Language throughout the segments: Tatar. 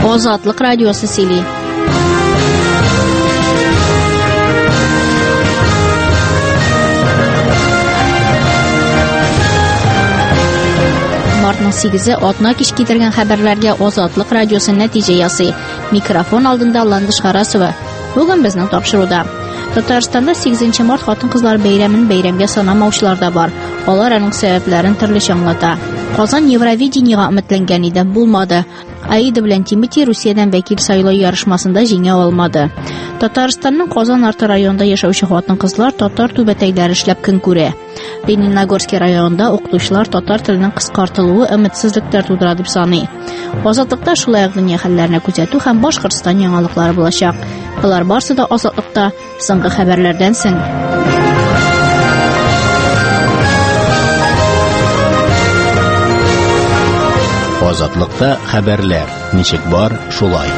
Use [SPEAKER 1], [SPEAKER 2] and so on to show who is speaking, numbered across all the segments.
[SPEAKER 1] Ozodlik radiosi Sili. Martning 8-i otna kish ketirgan xabarlarga Ozodlik radiosi natija yasi. Mikrofon oldinda Landish Qarasova. Bugun bizning topshiruvda Tataristonda 8 mart xotin-qizlar bayramini bayramga sanamovchilarda bor. Ular uning sabablarini turlicha anglata. Qozon Yevrovideniyaga umidlangan edi, bo'lmadi. Aida bilan Timoti Rossiyadan vakil saylov yarışmasında yenga olmadi. Tataristonning Qozon Arta rayonida yashovchi xotin-qizlar tatar tubataylari ishlab kun ko'radi. Leninogorskiy rayonida o'qituvchilar tatar tilining qisqartiruvi umidsizliklar tug'diradi deb sani. Ozodlikda shulay dunyo hallarini kuzatuv ham Boshqirdiston yangiliklar bo'lacak. Bular barsida ozodlikda so'nggi xabarlardan so'ng.
[SPEAKER 2] Ozodlikda xabarlar nechik bor shulay.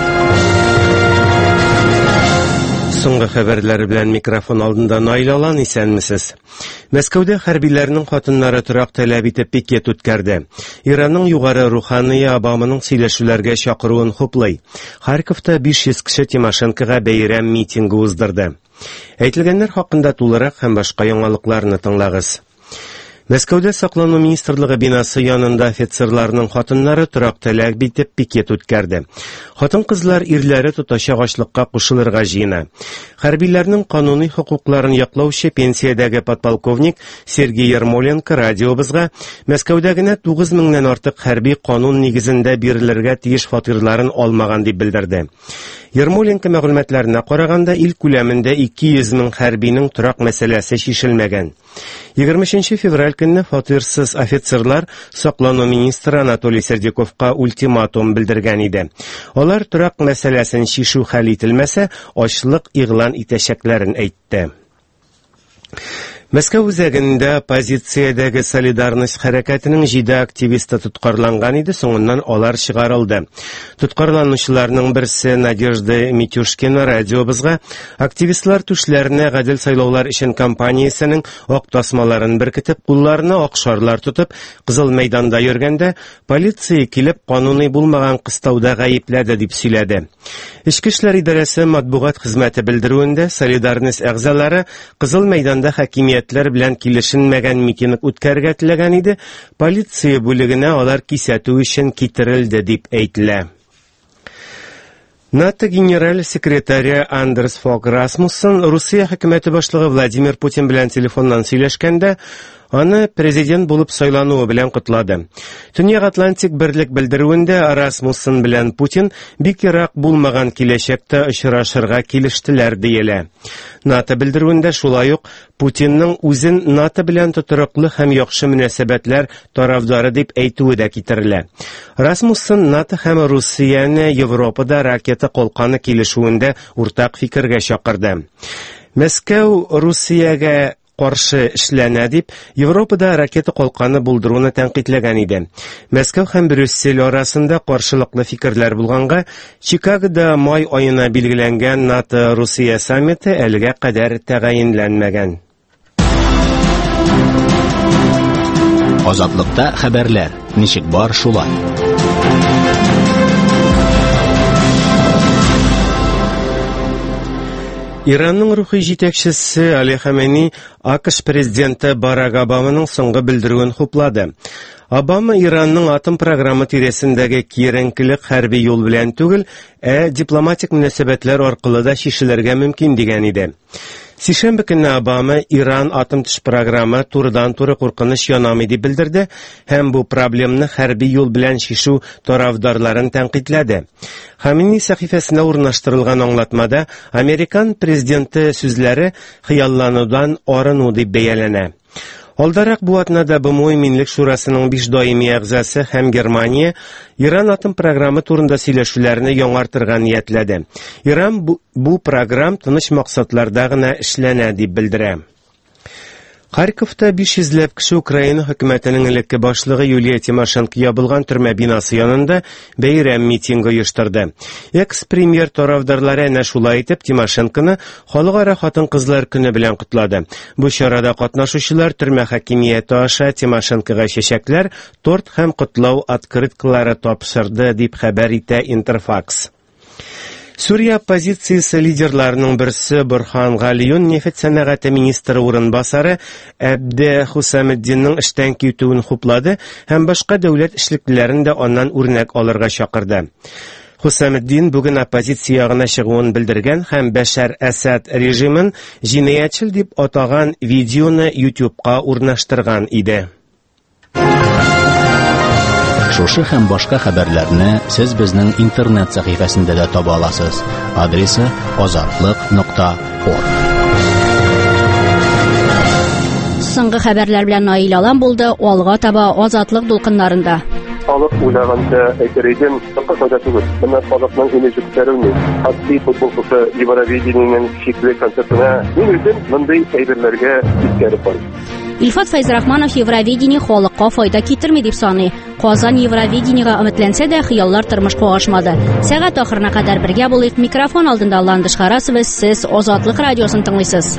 [SPEAKER 3] So'nggi xabarlar bilan mikrofon oldinda Noil Alan isanmisiz? Moskvada harbiylarning xotinlari turoq talab etib piket o'tkazdi. Iranning yuqori ruhoniy abomining siylashuvlarga chaqiruvini xo'play. Xarkovda 500 kishi Timoshenkoga bayram mitingi o'zdirdi. Aytilganlar haqida to'liq ham boshqa yangiliklarni tinglag'iz. Moskvada Saqlanma ministerligi binosi yonida ofitserlarning xotinlari turoq talab etib piket o'tkazdi. Xotin-qizlar erlari tutasha ochliqqa qo'shilirga jina. Harbiylarning qonuniy huquqlarini yoqlovchi pensiyadagi podpolkovnik Sergey Yermolenko radiobizga Moskvadagina 9000 dan ortiq harbiy qonun negizida berilirga tegish xotirlarini olmagan deb bildirdi. Yermolenko ma'lumotlarına qaraganda ilk ko'lamida 200 ming harbiyning turoq masalasi shishilmagan. 20 fevral kuni xotirsiz ofitserlar Saqlanma ministri Anatoly Serdikovga ultimatum bildirgan edi. Ular turoq masalasini shishuv hal etilmasa, ochliq e'lon etashaklarini aytdi. Moskva o'zagida pozitsiyadagi Solidarnost harakatining 7 aktivisti tutqarlangan edi, so'ngidan ular chiqarildi. Tutqarlanuvchilarning birisi Nadezhda Mityushkina radiobizga aktivistlar tushlarini Adil saylovlar uchun kompaniyasining oq tasmalarini berkitib, qo'llarini oqshorlar tutib, Qizil maydonda yurganda politsiya kelib qonuniy bo'lmagan qistovda g'ayibladi deb so'yladi. Ichki ishlar idorasi matbuot xizmati bildiruvida Solidarnost a'zolari Qizil maydonda hokimiyatlar bilan kelishilmagan miting o'tkazgan edi. Politsiya bo'ligini ular kuzatuv uchun ketirildi deb aytdilar. NATO general sekretari Anders Fogh Rasmussen Rossiya hukumati boshlig'i Vladimir Putin bilan telefondan so'ylashganda Ana prezident bo'lib saylanuvi bilan qutladi. Dunyo Atlantik birlik bildiruvida Rasmussen bilan Putin bekiroq bo'lmagan kelajakda uchrashirga kelishdilar deyiladi. NATO bildiruvida shulay-uq Putinning o'zin NATO bilan tuturuqli ham yaxshi munosabatlar tarafdori deb aytuvida ketiriladi. Rasmussen NATO ham Rossiyani Yevropada raketa qo'lqoni kelishuvida o'rtaq fikrga chaqirdi. Moskva Rossiyaga qarshi ishlanadi deb Yevropada raketa qo'lqoni buldiruvni tanqidlagan edi. Moskva ham Bryussel orasida qarshilikli fikrlar bo'lganga, Chikagoda may oyina belgilangan NATO Rossiya sammiti haliga qadar tayinlanmagan.
[SPEAKER 2] Ozodlikda xabarlar nechik bor shulay.
[SPEAKER 3] Iranning ruhiy yetakchisi Ali Xamenei AQSh prezidenti Barack Obamaning so'nggi bildiruvini xo'pladi. Obama Iranning atom programmi teresindagi keyinkilik harbiy yo'l bilan tugul, diplomatik munosabatlar orqali da shishilarga mumkin degan edi. Seshanba kuni Obama Iran atom tish programmi turidan-turi qo'rqinish yo'nami deb bildirdi, ham bu problemni harbiy yo'l bilan shishuv tarafdorlarini tanqidladi. Xamenei sahifasida o'rnashtirilgan anglatmada Amerikan prezidenti so'zlari xiyollanuvdan orinu deb bayalanadi. Oldarak bu atnada BMO Minlik Shurasining 5 doimiy a'zosi ham Germaniya Iran atom programmi turida siylashuvlarni yo'nartirgan niyatladi. Iran bu program tinish maqsadlardagina ishlanadi deb bildiradi. Харьковта 500 кеше Украина хөкүмәтенең элекке башлыгы Юлия Тимошенко ябылган төрмә бинасы янында бәйрәм митингы оештырды. Экс-премьер тарафдарлары әнә шулай итеп Тимошенконы Халыкара хатын-кызлар көне белән котлады. Бу чарада катнашучылар төрмә хакимияте аша Тимошенкога чәчәкләр, торт һәм котлау открыткалары тапшырды дип хәбәр итә Интерфакс. Сүрия оппозициясе лидерларының берсе Борхан Галиюн нефть сәнәгате министры урынбасары Әбде Хусамеддинның эштән китүен хуплады һәм башка дәүләт эшлеклеләрен дә аннан үрнәк алырга чакырды. Хусамеддин бүген оппозиция ягына чыгуын белдергән һәм Бәшәр Әсәд режимын җинаятьчел дип атаган видеоны YouTube'ка урнаштырган иде.
[SPEAKER 2] Шушы һәм башка хәбәрләрне сез безнең интернет сәхифәсендә дә таба аласыз. Адресы azatlyk.org.
[SPEAKER 1] Соңгы хәбәрләр белән Наил Алан булды. Алга таба Азатлык дулкыннарында.
[SPEAKER 4] Халык уйлаганча әйтергән файда түгел. Менә халыкның имиджы күтәрелми. Хатты футболчысы Евровидениенең шикле концертына мин үзем мондый әйберләргә искәреп барам.
[SPEAKER 1] Илфат Файзрахманов Евровидение халыкка файда китерми дип саный. Казан Евровидениегә өметләнсә дә, хыяллар тормышка ашмады. Сәгать ахырына кадәр бергә булыйк. Микрофон алдында Ландыш Харасова, сез Азатлык радиосын тыңлыйсыз.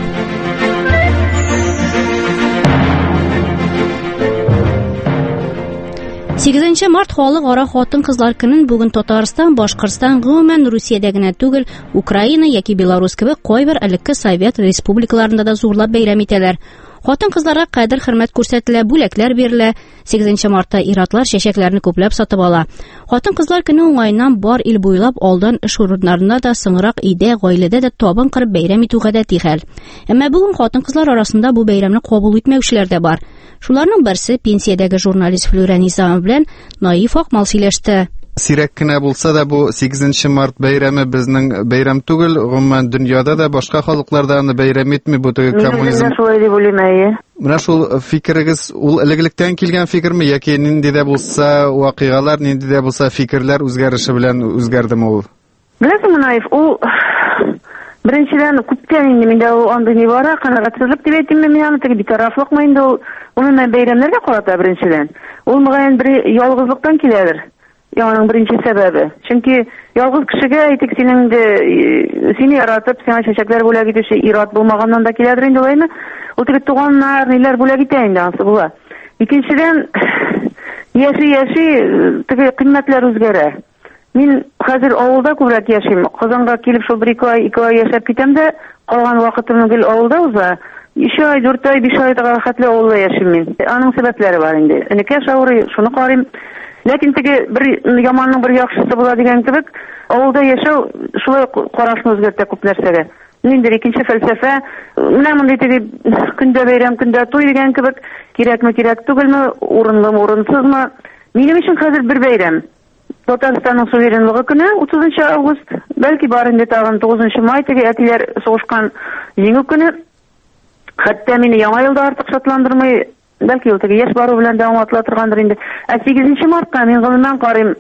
[SPEAKER 1] 8 март халыкара хатын-кызлар көнен бүген Татарстан, Башкортстан, гомумән Русиядә генә түгел, Украина яки Беларусь кебек кайбер элекке Совет республикаларында да зурлап бәйрәм итәләр. Хатын-кызларга кадр-хөрмәт күрсәтелә, бүләкләр бирелә. 8 мартта ир-атлар чәчәкләрне күпләп сатып ала. Хатын-кызлар көне уңайыннан бар ил буйлап алдан эш урыннарында да, соңрак өйдә, гаиләдә дә табын кырып бәйрәм итү гадәти хәл. Әмма бүген хатын-кызлар арасында бу бәйрәмне кабул итмәүчеләр дә бар. Шуларның берсе пенсиядәге журналист Флюра Низамов белән Наиф Акмал сөйләште.
[SPEAKER 5] Сирәк кенә булса да бу 8 март бәйрәме безнең бәйрәм түгел, гомумән дөньяда да башка халыкларда аны бәйрәм итми, бу коммунизм. Менә шул фикерегез ул элек-электән килгән фикерме яки нинди дә булса вакыйгалар, нинди дә булса фикерләр үзгәреше белән үзгәрдеме ул?
[SPEAKER 6] Беләсеңме, Наиф, ул беренчедән күптән инде миндә ул андый ни бара, канәгатьсезлек дип әйтимме, мин аны теге битарафлыкмы инде ул, аны бәйрәмнәргә карата беренчедән. Ул мөгаен бер ялгызлыктан киләдер. Яның беренче сәбәбе. Чөнки ялгыз кешегә әйтик сине яратып, сиңа чәчәкләр бүләк итүче ир-ат булмаганнан да киләдер инде улайны. Ул теге туганнар, ниләр бүләк итә инде ансы була. Икенчедән яши теге кыйммәтләр үзгәрә. Мин хәзер авылда күбрәк яшим. Казанга килеп шул 2 ай яшәп китәм дә, калган вакытымны гел авылда уза. 3 ай, 4 ай, 5 ай хәтле авылда яшим мин. Аның сәбәпләре бар инде. Энекәш авырый, шуны карыйм. Ләкин теге бер яманның бер яхшысы була дигән кебек, авылда яшәү шулай карашны үзгәртә күп нәрсәгә. Ниндер икенче фәлсәфә, менә мондый теге көндә бәйрәм, көндә туй дигән кебек, кирәкме, кирәк түгелме, урынлымы, урынсызмы? Минем өчен хәзер бер бәйрәм. Татарстанның суверенлыгы көне 30 август, бәлки бар инде тагын 9 май теге әтиләр сугышкан җиңү көне. Хәтта мине яңа елда артык шатландырмый, бәлки ул теге яшь бару белән дәвам итә торгандыр инде. 8 мартта мин гомумән карыйм.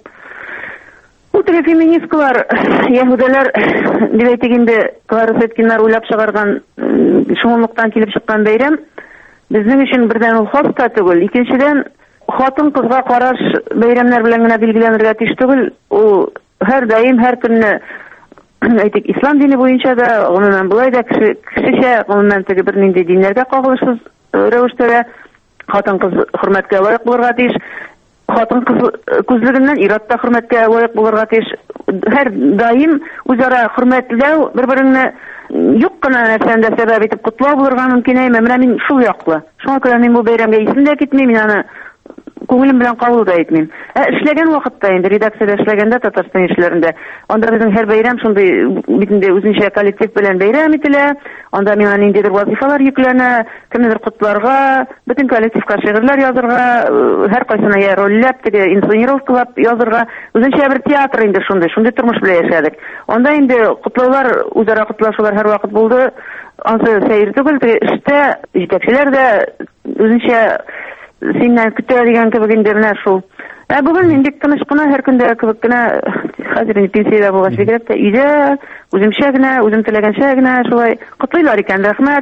[SPEAKER 6] Ул теге феминисткалар, яһүдәләр дип әйтик инде, Кларисеткиннар уйлап чыгарган шуңлыктан килеп чыккан бәйрәм безнең өчен бердән ул хас та түгел. Икенчедән хатын-кызга караш бәйрәмнәр белән генә билгеләнергә тиеш түгел. Ул һәр даим, һәр көнне әйтик, ислам дине буенча да, гомумән булай да кешечә, гомумән теге бер нинди диннәргә кагылышсыз рәвештә хатын-кыз хөрмәткә лаек булырга тиеш. Хатын-кыз күзлегеннән ир-атта хөрмәткә лаек булырга тиеш. Һәр даим үзара хөрмәтләү, бер-береңне юк кына нәрсәдә сәбәп итеп котлау булырга мөмкин әйме. Менә мин шул яклы. Шуңа күрә мин бу бәйрәмгә исемдә китмим, мин аны күңелем белән кабул да итмим. Эшләгән вакытта инде редакциядә эшләгәндә Татарстан эшләрендә, анда безнең һәр бәйрәм шундый битендә үзенчә коллектив белән бәйрәм ителә. Анда миңа ниндидер вазифалар йөкләнә, кемнедер котларга, бөтен коллективка шигырьләр язарга, һәр кайсына я рольләп, теге инсценировкалап язарга, үзенчә бер театр инде шундый тормыш белән яшәдек. Анда инде котлаулар, үзара котлашулар һәр вакыт булды. Ансы сәер түгел, эштә җитәкчеләр дә үзенчә синнән көтә дигән кебек инде менә шул. Бүген инде тыныч кына һәр көндә кебек кенә, хәзер инде пенсиядә булгач бигрәк тә өйдә үземчә генә, үзем теләгәнчә генә шулай котлыйлар икән. Рәхмәт.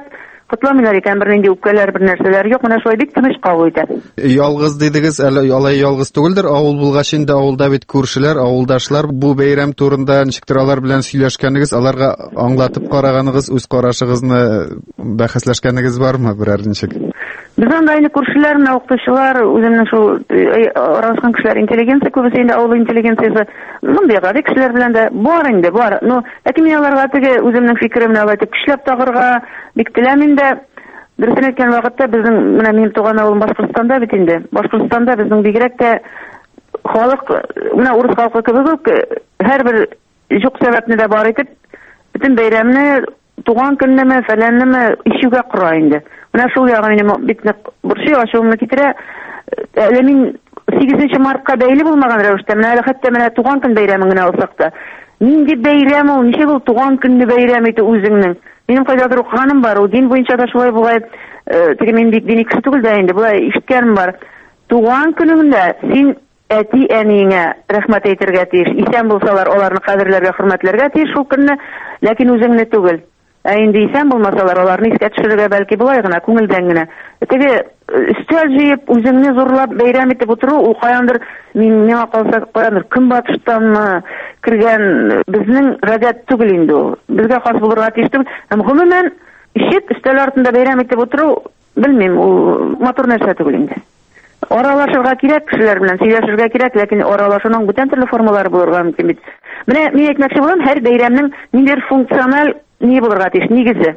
[SPEAKER 6] котламыйлар икән, бернинди үпкәләр, бер нәрсәләр юк. Менә шулай бик тыныч кабул итә.
[SPEAKER 5] Ялгыз дидегез, әле алай ялгыз түгелдер. Авыл булгач инде авылда бит күршеләр, авылдашлар бу бәйрәм турында ничектер алар белән сөйләшкәнегез, аларга аңлатып караганыгыз, үз карашыгызны бәхәсләшкәнегез бармы берәр ничек?
[SPEAKER 6] Без анда инде күршеләр, менә укытучылар, үземнең шул аралашкан кешеләр интеллигенция, күбесе инде авыл интеллигенциясе, мондый гади кешеләр белән дә бар инде, бар. Ну, ләкин мин аларга теге үземнең фикеремне алайтып көчләп тагырга бик теләмим дә. Дөресен әйткән вакытта безнең менә минем туган авылым Башкортстанда бит инде. Башкортстанда безнең бигрәк тә халык, менә урыс халкы кебек үк һәрбер юк сәбәпне дә бар итеп, бөтен бәйрәмне, туган көннеме, фәләннеме ишүгә кора инде. Менә шул ягы минем бик нык борчый, ачуымны китерә. Әле мин 8 мартка бәйле булмаган рәвештә, менә әле хәтта менә туган көн бәйрәмен генә алсак та, нинди бәйрәм ул, ничек ул туган көнне бәйрәм итү үзеңнең? Минем кайдадыр укыганым бар, ул дин буенча да шулай булай, теге мин бик дини кеше түгел дә инде, булай ишеткәнем бар. Туган көнеңдә син әти-әниеңә рәхмәт әйтергә тиеш. Исән булсалар, аларны кадерләргә, хөрмәтләргә тиеш шул көнне, ләкин үзеңне түгел. Инде исән булмасалар, аларны искә төшерергә бәлки булай гына, күңелдән генә. Теге өстәл җыеп, үзеңне зурлап бәйрәм итеп утыру, ул каяндыр, миңа калса, каяндыр Көнбатыштанмы кергән безнең гадәт түгел инде ул. Безгә хас булырга тиеш түгел. Һәм гомумән, ишек өстәл артында бәйрәм итеп утыру, белмим, ул матур нәрсә түгел инде. Аралашырга кирәк, кешеләр белән сөйләшергә кирәк, ләкин аралашуның бүтән төрле формалары булырга мөмкин бит. Менә мин әйтмәкче булам, һәр бәйрәмнең ниндидер функциональ ни булырга тиеш, нигезе.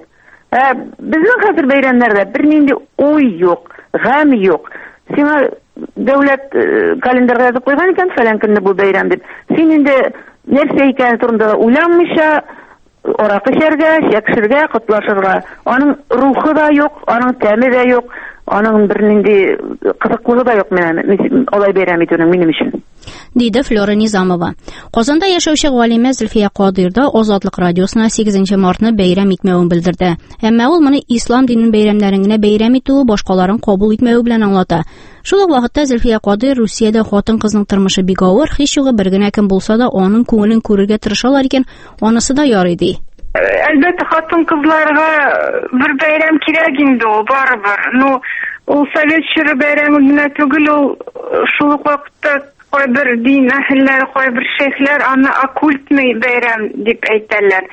[SPEAKER 6] Безнең хәзер бәйрәмнәрдә бернинди уй юк, гам юк. Сиңа дәүләт календарьга язып куйган икән, фәлән көнне бу бәйрәм дип. Син инде нәрсә икән турында уйланмыйча, аракы эчәргә, чәкшергә, котлашырга. Аның рухы да юк, аның тәме дә юк, аның бернинди кызыклыгы да юк менә алай бәйрәм итүнең минем өчен.
[SPEAKER 1] Диде Флора Низамова. Казанда яшәүче Галимә Зөлфия Кадир да Азатлык радиосына 8 мартны бәйрәм итмәвен белдерде. Әмма ул моны ислам динен бәйрәмнәрен генә бәйрәм итү, башкаларын кабул итмәве белән аңлата. Шул ук вакытта Зөлфия Кадир Русиядә хатын-кызның тормышы бик авыр, һич югы бер генә кем булса да аның күңелен күрергә тырышалар икән, анысы да ярый ди.
[SPEAKER 7] Әлбәттә хатын-кызларга бер бәйрәм кирәк инде ул, барыбер. Ну, ул совет чоры бәйрәме генә түгел, ул шул ук вакытта кайбер дин әһелләре, кайбер шейхләр аны оккультный бәйрәм дип әйтәләр.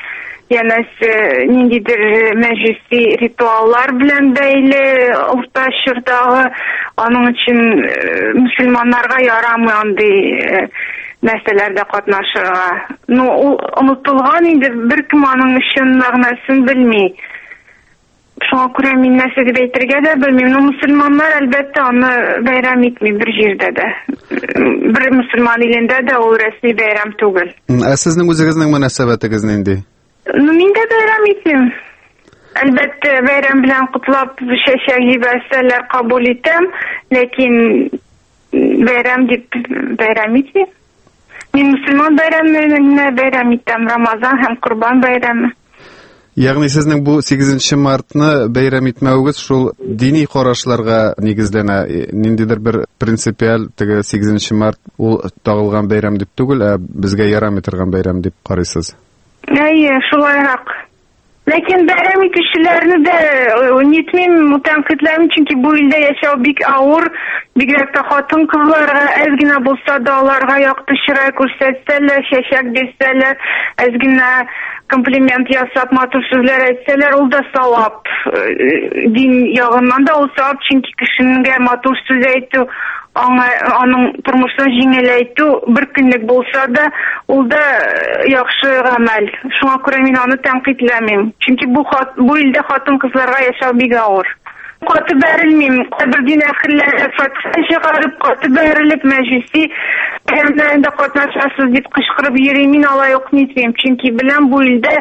[SPEAKER 7] Янәсе, ниндидер мәҗүси ритуаллар белән бәйле, урта чордагы, аның өчен мөселманнарга ярамый андый нәрсәләрдә катнашырга. Ну, ул онытылган инде, беркем аның өчен мәгънәсен белми. Шуңа күрә мин нәрсә дип әйтергә дә белмим. Ну, мөселманнар әлбәттә аны бәйрәм итми бер җирдә дә. Бер мөселман илендә дә ул рәсми бәйрәм түгел.
[SPEAKER 5] Сезнең үзегезнең мөнәсәбәтегез нинди?
[SPEAKER 7] Ну, мин дә бәйрәм итмим. Әлбәттә, бәйрәм белән котлап чәчәк җибәрсәләр кабул итәм, ләкин бәйрәм дип бәйрәм итмим. Мин мөселман бәйрәмләренә бәйрәм итәм, Рамазан һәм Курбан бәйрәме.
[SPEAKER 5] Ягъни сезнең бу 8 мартны бәйрәм итмәвегез шул дини карашларга нигезләнә, ниндидер бер принципиаль теге 8 март ул тагылган бәйрәм дип түгел, безгә ярамый торган бәйрәм дип карыйсыз.
[SPEAKER 7] Әйе, шулайрак. Ләкин бәйрәм итүчеләрне дә нитмим, тәнкыйтьләмим, чөнки бу илдә яшәү бик авыр, бигрәк тә хатын-кызларга әз генә булса да аларга якты чырай күрсәтсәләр, чәчәк бирсәләр, әз генә комплимент ясап, матур сүзләр әйтсәләр, ул да савап. Дин ягыннан да ул савап, чөнки кешегә матур сүз әйтү, аның тормышын җиңеләйтү бер көнлек булса да, ул да яхшы гамәл. Шуңа күрә мин аны тәнкыйтьләмим. Чөнки бу илдә хатын-кызларга яшәү бик авыр. Каты бәрелмим, кайбер дин әһелләре фатха чыгарып, каты бәрелеп, мәҗүси бәйрәмнәрендә катнашасыз дип кычкырып йөри, мин алай ук нитмим. Чөнки беләм бу илдә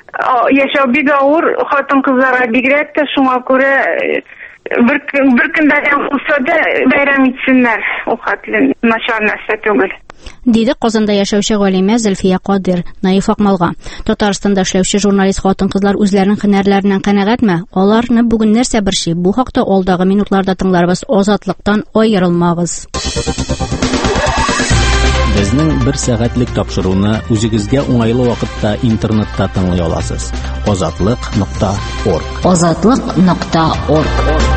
[SPEAKER 7] яшәү бик авыр, хатын-кызларга бигрәк тә, шуңа күрә бер көн бәйрәм булса да бәйрәм итсеннәр. Ул хәтле начар нәрсә түгел.
[SPEAKER 1] Диде Казанда яшәүче Галимә Зөлфия Кадир Наиф Акмалга. Татарстанда эшләүче журналист хатын-кызлар үзләренең һөнәрләреннән канәгатьме? Аларны бүген нәрсә борчый? Бу хакта алдагы минутларда тыңларбыз. Азатлыктан аерылмагыз.
[SPEAKER 2] Безнең 1 сәгатьлек тапшыруны үзегезгә уңайлы вакытта интернетта тыңлый аласыз. ozatliq.org.
[SPEAKER 1] Ozatliq.org.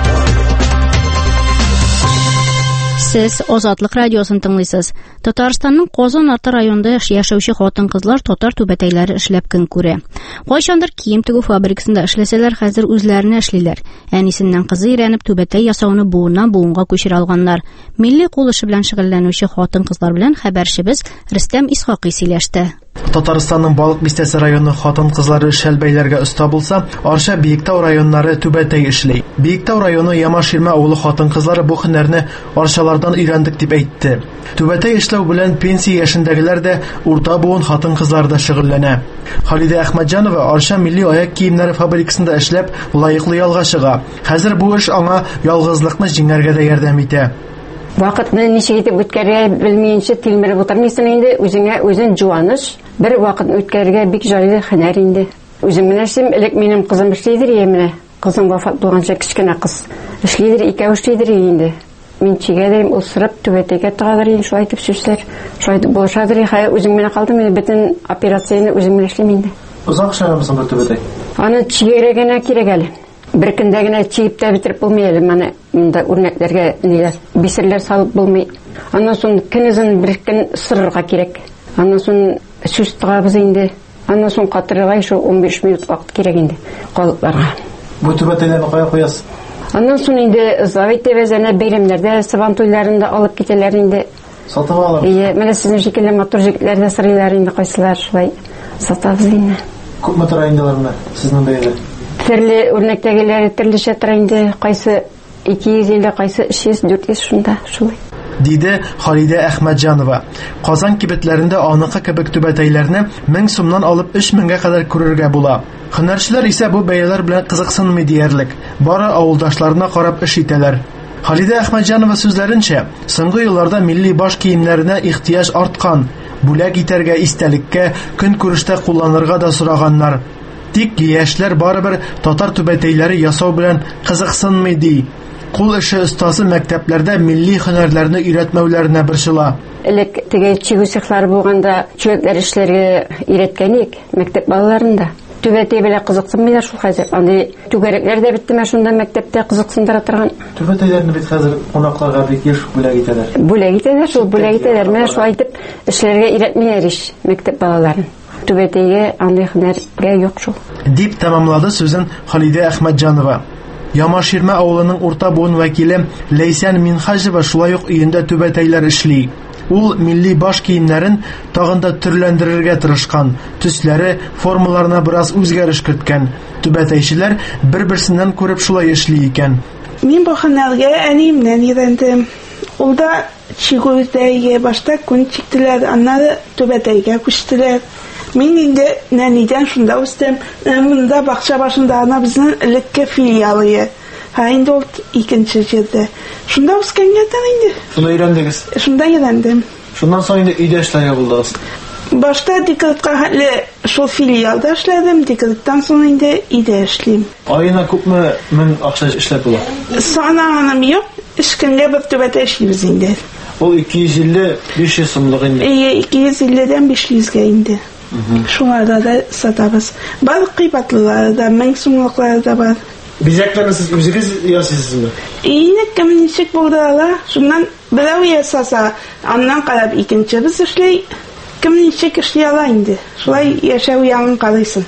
[SPEAKER 1] Siz Ozatlık Radiosun dinleysiz. Tatarстанның Qozon Аты районында яшәүче хатын-кызлар татар түбәтәйләре эшләп көн күрә. Кайчандыр кием тегү фабрикасында эшләсәләр, хәзер үзләренә эшлиләр. Әнисеннән кызы өйрәнеп түбәтәй ясауны буыннан буынга күчерә алганнар. Милли кул эше белән шөгыльләнүче хатын-кызлар белән хәбәрчебез Рөстәм Исхакый сөйләште.
[SPEAKER 8] Татарстанның Балык Бистәсе районы хатын-кызлары шәлбәйләргә оста булса, Арча, Биектау районнары түбәтәй эшли. Биектау районы Ямаширма авылы хатын-кызлары бу һөнәрне арчалардан өйрәндек дип әйтте. Түбәтәй эшләү белән пенсия яшендәгеләр дә, урта буын хатын-кызлар да шөгыльләнә. Халидә Әхмәтҗанова Арча милли аяк киемнәре фабрикасында эшләп, лаеклы ялга чыга. Хәзер бу эш аңа ялгызлыкны җиңәргә дә ярдәм итә.
[SPEAKER 9] Вакытны ничек итеп үткәрергә белмәенчә тилмереп утырмыйсың инде, үзеңә үзең җуаныш. Бер вакытны үткәрергә бик җайлы һөнәр инде. Үзем беләсем, элек минем кызым эшлидер менә. Кызым вафат булганча кичкенә кыз. Эшлидер, икәү эшлидер инде. Мин чигәдәм усырып түбәтәгә тагыдыр инде, шулай итеп сүзләр. Шулай итеп булышадыр, үзем менә калдым, бөтен операцияны үзем белән эшлим инде.
[SPEAKER 8] Узак эшләмәсең бер түбәтәй.
[SPEAKER 9] Аны чигәргә кирәк әле. Бер көндә генә чигеп тә битереп булмый әле. Менә монда үрнәкләргә ниләр, бисерләр салып булмый. Аннан соң көнезен бер көн сырырга кирәк. Аннан соң сүз тыгабыз инде. Аннан соң катырырга шу 15 минут вакыт кирәк инде калыпларга.
[SPEAKER 8] Бу түбәтәйләрне кая куясыз?
[SPEAKER 9] Аннан соң инде завет вәзенә бәйрәмнәрдә, сабан туйларында алып китәләр инде.
[SPEAKER 8] Сатып алалар.
[SPEAKER 9] Менә сезнең шикелле матур җегетләрдә сырыйлар инде кайсылар шулай сатабыз инде.
[SPEAKER 8] Күпме тора инделәр менә сезнең бәйрәм?
[SPEAKER 9] Төрле үрнәктәгеләре төрлечә тора инде, кайсы 250, кайсы 300-400 шунда шулай.
[SPEAKER 8] Диде Халидә Әхмәтҗанова. Казан кибетләрендә аныкы кебек түбәтәйләрне 1000 сумнан алып 3000-гә кадәр күрергә була. Һөнәрчеләр исә бу бәяләр белән кызыксынмый диярлек. Бары авылдашларына карап эш итәләр. Халидә Әхмәтҗанова сүзләренчә, соңгы елларда милли баш киемнәренә ихтыяҗ арткан. Бүләк итәргә, истәлеккә, көн күрештә кулланырга да сораганнар. Тик яшьләр барыбер татар түбәтәйләре ясау белән кызыксынмый ди. Кул эше остасы мәктәпләрдә милли һөнәрләрне өйрәтмәүләренә борчыла.
[SPEAKER 9] Элек теге чигү цехлары булганда чүләкләр эшләргә өйрәткәнек мәктәп балаларында. Түбәтәй белән кызыксынмыйлар шул хәзер. Андый түгәрәкләр дә битте шунда мәктәптә кызыксындыра торган.
[SPEAKER 8] Түбәтәйләрне бит хәзер кунакларга бик еш бүләк итәләр.
[SPEAKER 9] Бүләк итәләр, шул бүләк итәләр. Менә шулай итеп эшләргә өйрәтмиләр ич мәктәп балаларын. Түбәтәйгә андый һөнәргә юк шул.
[SPEAKER 8] Дип тәмамлады сүзен Халидә Әхмәтҗанова. Ямаширма авылының урта буын вәкиле Ләйсән Минхаҗева шулай ук өендә түбәтәйләр эшли. Ул милли баш киемнәрен тагын да төрләндерергә тырышкан. Төсләре, формаларына бераз үзгәреш керткән. Түбәтәйчеләр бер-берсеннән күреп шулай эшли икән.
[SPEAKER 10] Мин бу һөнәргә әниемнән өйрәндем. Ул да чигүдәге башта күн чиктеләр, аннары түбәтәйгә күчтеләр. Мин инде нәнидән шунда үстем. Монда бакча башында ана безнең элекке филиалы. Инде ул икенче җирдә. Шунда үскәнгәдән инде.
[SPEAKER 8] Шунда өйрәндегез?
[SPEAKER 10] Шунда өйрәндем.
[SPEAKER 8] Шуннан соң инде өйдә эшләргә булдыгыз.
[SPEAKER 10] Башта декретка хәле шул филиалда эшләдем, декреттан соң инде өйдә эшлим.
[SPEAKER 8] Аена күпме мең акча эшләп була?
[SPEAKER 10] Санаганым юк. Эшкәнгә бер түбәтәй эшлибез инде.
[SPEAKER 8] Ул 250-500 сумлык инде.
[SPEAKER 10] 250-дән 500-гә инде. Шуларда да сатабыз. Бар кыйбатлылары да, 1000 сумлыклары да бар.
[SPEAKER 8] Бизәкләрне сез үзегез ясыйсызмы?
[SPEAKER 10] Инде кем ничек булдыла, шуннан берәү ясаса, аннан карап икенче без эшләй, кем ничек эшли ала инде. Шулай яшәү ягын карыйсың.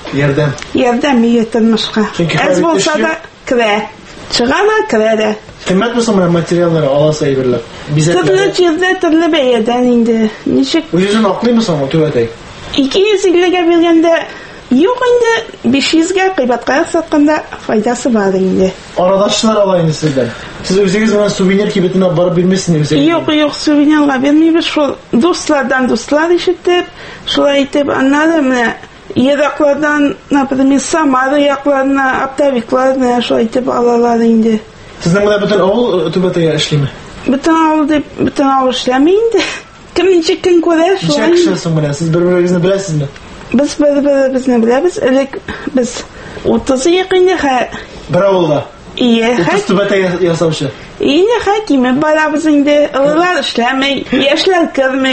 [SPEAKER 10] Ярдәм тормышка. Әз булса да кирә. Чыга да кирә дә.
[SPEAKER 8] Кыйммәт булса материаллар аласы әйберләр.
[SPEAKER 10] Төрле җирдә төрле бәядән инде. Ничек?
[SPEAKER 8] Үзен аклыймысың ул түбәтәй?
[SPEAKER 10] 250-гә биргәндә юк инде, 500-гә кыйбатка сатканда файдасы бар инде.
[SPEAKER 8] Арадашлар ала инде сездән. Сез үзегез менә сувенир кибетенә барып бирмәсезме?
[SPEAKER 10] Юк, сувенирга бирмибез, шул дуслардан дуслар ишетеп, шулай итеп, аннары менә ераклардан, например, Самара якларына, Аптавикларына шулай итеп алалар инде.
[SPEAKER 8] Сезнең менә бөтен авыл түбәтәйгә эшлиме?
[SPEAKER 10] Бөтен авыл эшләми инде. Кем ничек көн күрә, шулай.
[SPEAKER 8] Ничек эшләсең менә? Сез бер-берегезне беләсезме?
[SPEAKER 10] Без бер-беребезне беләбез. Элек без 30 якынды
[SPEAKER 8] бер авылда.
[SPEAKER 10] 30
[SPEAKER 8] түбәтәй ясаучы.
[SPEAKER 10] Инде хакимы барабыз инде. Алар эшләмәй, яшьләр кермәй.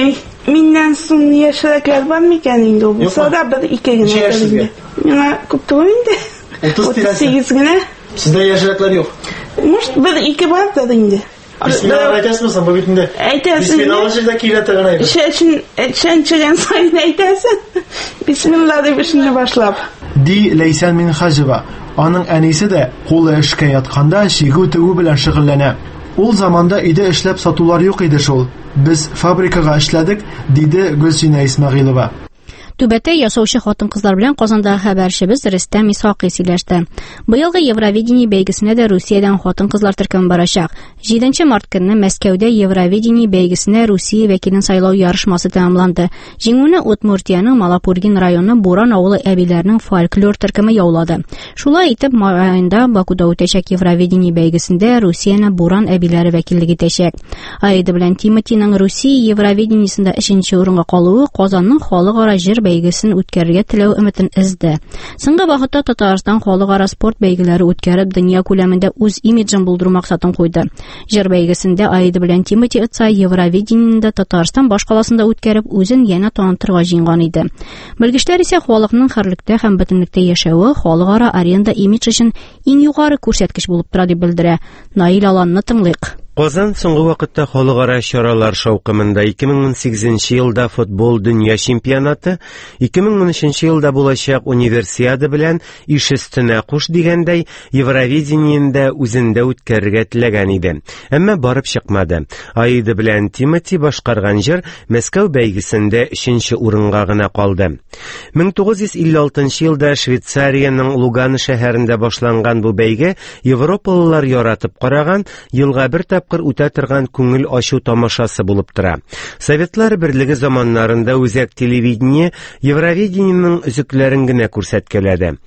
[SPEAKER 10] Minнән соң яшьрәкләр бар микән инде ул? Булса да бер ике генә инде. Миңа күп түгел инде. 38 генә.
[SPEAKER 8] Сездә яшьрәкләр юк.
[SPEAKER 10] Может, бер ике бардыр инде.
[SPEAKER 8] Бисмилла әйтәсезме бу битендә?
[SPEAKER 10] Әйтәсез.
[SPEAKER 8] Бисмилла җирдә килә торган иде.
[SPEAKER 10] Чәнчегән сайын әйтәсез. Бисмилла дип эшне башлап.
[SPEAKER 8] Ди Ләйсән Минхаҗева. Аның әнисе дә кулы эшкә ятканда шигү тегү белән шөгыльләнә. Ул заманда өйдә эшләп сатулар юк иде шул. Без фабрикага эшләдек, диде Гөлсинә Исмәгыйлова.
[SPEAKER 1] Түбәтә ясаучы хатын-кызлар белән Казандагы хәбәрчебез Рөстәм Исхакый сөйләште. Быелгы Евровидение бәйгесенә дә Русиядән хатын-кызлар төркеме барачак. 7 март көнне Мәскәүдә Евровидение бәйгесенә Русия вәкилен сайлау ярышмасы тәмамланды. Җиңүне Удмуртияның Малапургин районы Буран авылы әбиләренең фольклор төркеме яулады. Шулай итеп, май аенда Бакуда үтәчәк Евровидение бәйгесендә Русияне Буран әбиләре вәкиллек итәчәк. Аида белән Тимотиның Русия Евровидениесендә 3нче урынга калуы Казанның халыкара җыр бәйгесен үткәрергә теләү өметен изде. Соңгы вакытта Татарстан халыкара спорт бәйгеләре үткәреп, дөнья күләмендә үз имиджын булдыру максатын куйды. Җыр бәйгесендә Аида белән Тимоти Ыца Евровидениеда Татарстан башкаласында үткәреп, үзен яңа танытырга җыенган иде. Белгечләр исә халыкның хөрлектә һәм бөтенлектә яшәве халыкара аренада имидж өчен иң югары күрсәткеч булып тора дип белдерә. Наил Аланны тыңлыйк.
[SPEAKER 3] Казан соңгы вакытта халыкара чаралар шаукымында 2018 елда футбол дөнья чемпионаты, 2013 елда булачак универсиада белән иш өстенә куш дигәндәй Евровидениендә үзендә үткәрергә теләгән иде. Әмма барып чыкмады. Аида белән Тимоти башкарган җыр Мәскәү бәйгесендә 3нче урынга гына калды. 1956 елда Швейцарияның Лугано шәһәрендә башланган бу бәйге европалылар яратып караган, елга бер тапкыр үтә торган күңел ачу тамашасы булып тора. Советлар берлеге заманнарында үзәк телевидение Евровидениенең өзекләрен генә күрсәткәләде.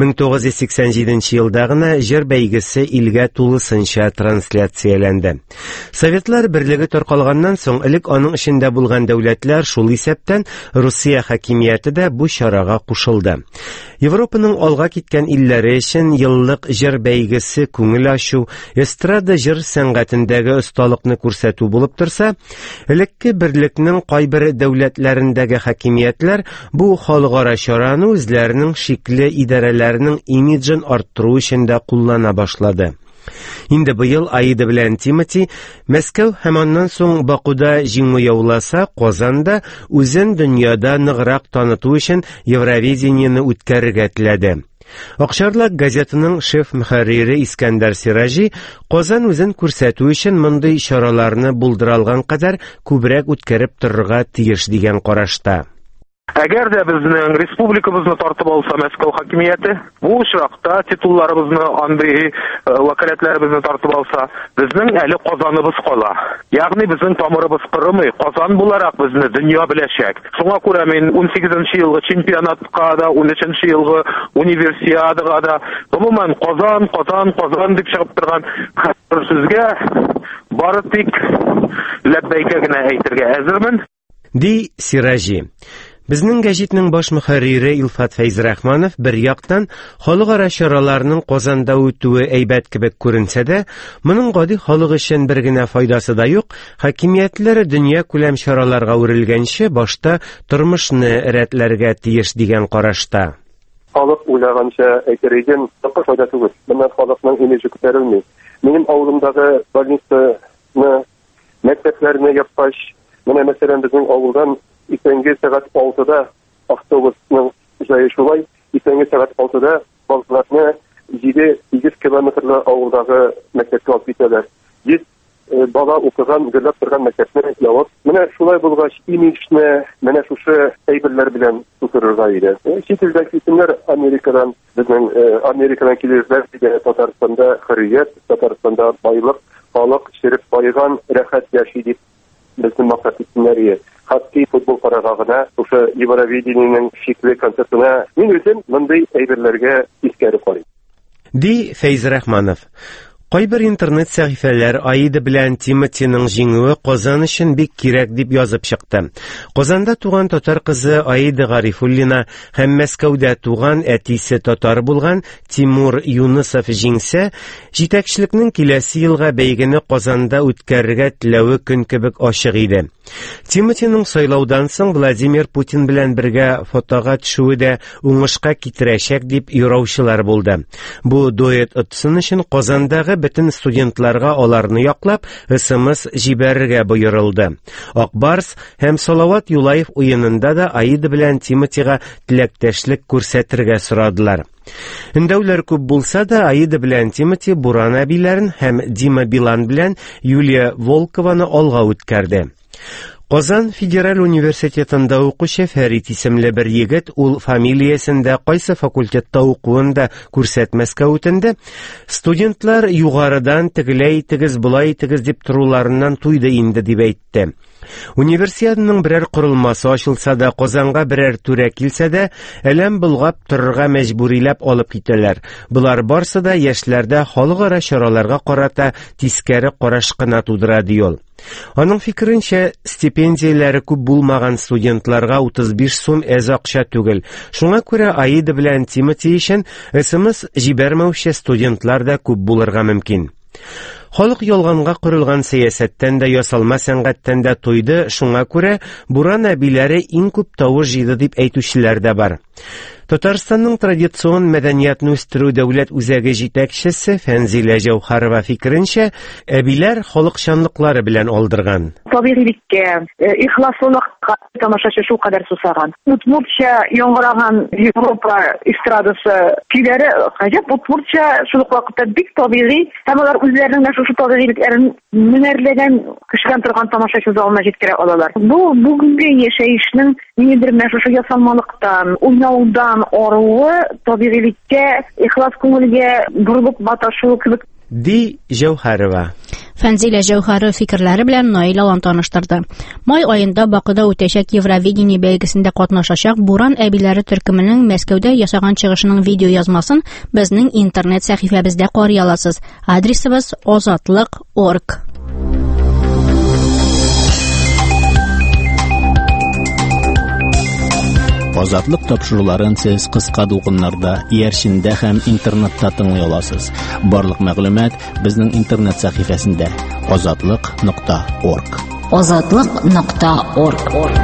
[SPEAKER 3] 1987 елда гына җыр бәйгесе илгә тулысынча трансляцияләнде. Советлар берлеге таркалганнан соң элек аның эчендә булган дәүләтләр шул исәптән Русия хакимияте дә бу чарага кушылды. Европаның алга киткән илләре өчен еллык җыр бәйгесе күңел ачу, эстрада җыр сәнгатендәге осталыкны күрсәтү булып торса, элекке берлекнең кайбер дәүләтләрендәге хакимиятләр бу халыкара чараны үзләренең шикле идарәләренең имиджын арттыру өчен дә куллана башлады. Инде быел Аида белән Тимоти Мәскәү һәм аннан соң Бакуда җиңү яуласа, Казанда үзен дөньяда ныграк таныту өчен Евровидениене үткәрергә теләде. Акчарлак газетаның шеф мөхәррире Искәндәр Сиражи Казан үзен күрсәтү өчен мондый чараларны булдыра алган кадәр күбрәк үткәреп торырга тиеш дигән карашта.
[SPEAKER 4] Әгәр дә безнең республикабызны тартып алса Мәскәү хакимияте, бу очракта титулларыбызны, андый вакаләтләребезне тартып алса, безнең әле Казаныбыз кала. Ягъни безнең тамырыбыз кырымый, Казан буларак безне дөнья беләчәк. Шуңа күрә мин 18нче елгы чемпионатка да, 13нче елгы универсиадага да, гомумән Казан дип чыгып торган хәтер сүзгә бары тик ләббәйкә генә әйтергә әзермен.
[SPEAKER 3] Ди Сиражи. Безнең гәҗитнең баш мөхәррире Илфат Фәйзрахманов бер яктан халыкара чараларның Казанда үтүе әйбәт кебек күренсә дә, моның гади халык өчен бер генә файдасы да юк. Хакимиятләре дөнья күләм чараларга үрелгәнче башта тормышны рәтләргә тиеш дигән карашта.
[SPEAKER 4] Халык уйлаганча әйтер идем, тапка файда түгел. Моннан халыкның имиджы күтәрелми. Минем авылымдагы больницаны, мәктәпләрне япкач, менә мәсәлән безнең авылдан иртәнге сәгать 6-да автобусның җае шулай, иртәнге сәгать 6-да балаларны 7-8 километрлы авылдагы мәктәпкә алып китәләр. 100 бала укыган, гөрләп торган мәктәпне ябып, менә шулай булгач имиджны менә шушы әйберләр белән тутырырга иде. Чит илдәге исемнәр Америкадан, безнең Америкадан килерләр диде, Татарстанда хөррият, Татарстанда байлык, халык чиреп байган, рәхәт яши дип безнең максат исемнәре. Хоккей, футбол карагагына, шушы Евровидениенең шикле концертына мин үзем мондый әйберләргә искәреп карыйм.
[SPEAKER 3] Ди Фәйзрахманов. Кайбер интернет сәхифәләр Аида белән Тимотиның җиңүе Казан өчен бик кирәк дип язып чыкты. Казанда туган татар кызы Аида Гарифуллина һәм Мәскәүдә туган әтисе татар булган Тимур Юнысов җиңсә, җитәкчелекнең киләсе елга бәйгене Казанда үткәрергә теләве көн кебек ачык иде. Тимотиның сайлаудан соң Владимир Путин белән бергә фотога төшүе дә уңышка китерәчәк дип юраучылар булды. Бу дуэт отсын өчен Казандагы бөтен студентларга аларны яклап СМС җибәрергә боерылды. Акбарс һәм Салават Юлаев уенында да Аида белән Тимотига теләктәшлек күрсәтергә сорадылар. Өндәүләр күп булса да, Аида белән Тимоти Буран әбиләрен һәм Дима Билан белән Юлия Волкованы алга үткәрде. Казан Федераль университетында укучы Фәрит исемле бер егет ул фамилиясендә кайсы факультетта укуын да күрсәтмәскә үтенде. Студентлар югарыдан тегеләй тигез булай тигез дип торуларыннан туйды инде дип әйтте. Универсиаданың берәр корылмасы ачылса да, Казанга берәр түрә килсә дә, әлем булгап торырга мәҗбүриләп алып китәләр. Булар барсы да яшьләрдә халыкара чараларга карата тискәре караш кына тудыра ди ул. Аның фикеренчә, стипендияләре күп булмаган студентларга 35 сум әз акча түгел. Шуңа күрә Аида белән Тимоти өчен СМС җибәрмәүче студентлар да күп булырга мөмкин. Халык ялганга корылган сәясәттән дә, ясалма сәнгатьтән дә туйды, шуңа күрә Буран әбиләре иң күп тавыш җыйды дип әйтүчеләр дә бар. Татарстанның традицион мәдәниятны үстерү дәүләт үзәге җитәкчесе Фәнзилә Җәүһәрова фикеренчә, әбиләр халыкчанлыклары белән алдырган.
[SPEAKER 11] Табигыйлеккә, ихласлыкка тамашачы шулкадәр сусаган. Утмуртча яңгыраган Европа эстрадасы көйләре гаҗәп утмуртча шул ук вакытта бик табигый, һәм алар үзләренең шушы табигыйлыкларын мөнәрләгән кешедән торган тамашачы залына җиткерә алалар. Бу бүгенге яшәешнең ниндидер шушы ясалмалыктан, уйнаудан арыуы табигыйлеккә, ихлас күңелгә борылып маташу кебек
[SPEAKER 3] ди Җәүһәрова.
[SPEAKER 1] Фәнзилә Җәүһәре фикерләре белән Наил Алан таныштырды. Май аенда Бакыда үтәчәк Евровидение бәйгесендә катнашачак Буран әбиләре төркеменең Мәскәүдә ясаган чыгышының видео язмасын безнең интернет сәхифәбездә карый аласыз. Адресыбыз ozatliq.org.
[SPEAKER 2] Азатлык тапшыруларын сез кыска дулкыннарда, иярчиндә һәм интернетта тыңлый аласыз. Барлык мәгълүмат безнең интернет сәхифәсендә ozatliq.org.
[SPEAKER 1] ozatliq.org.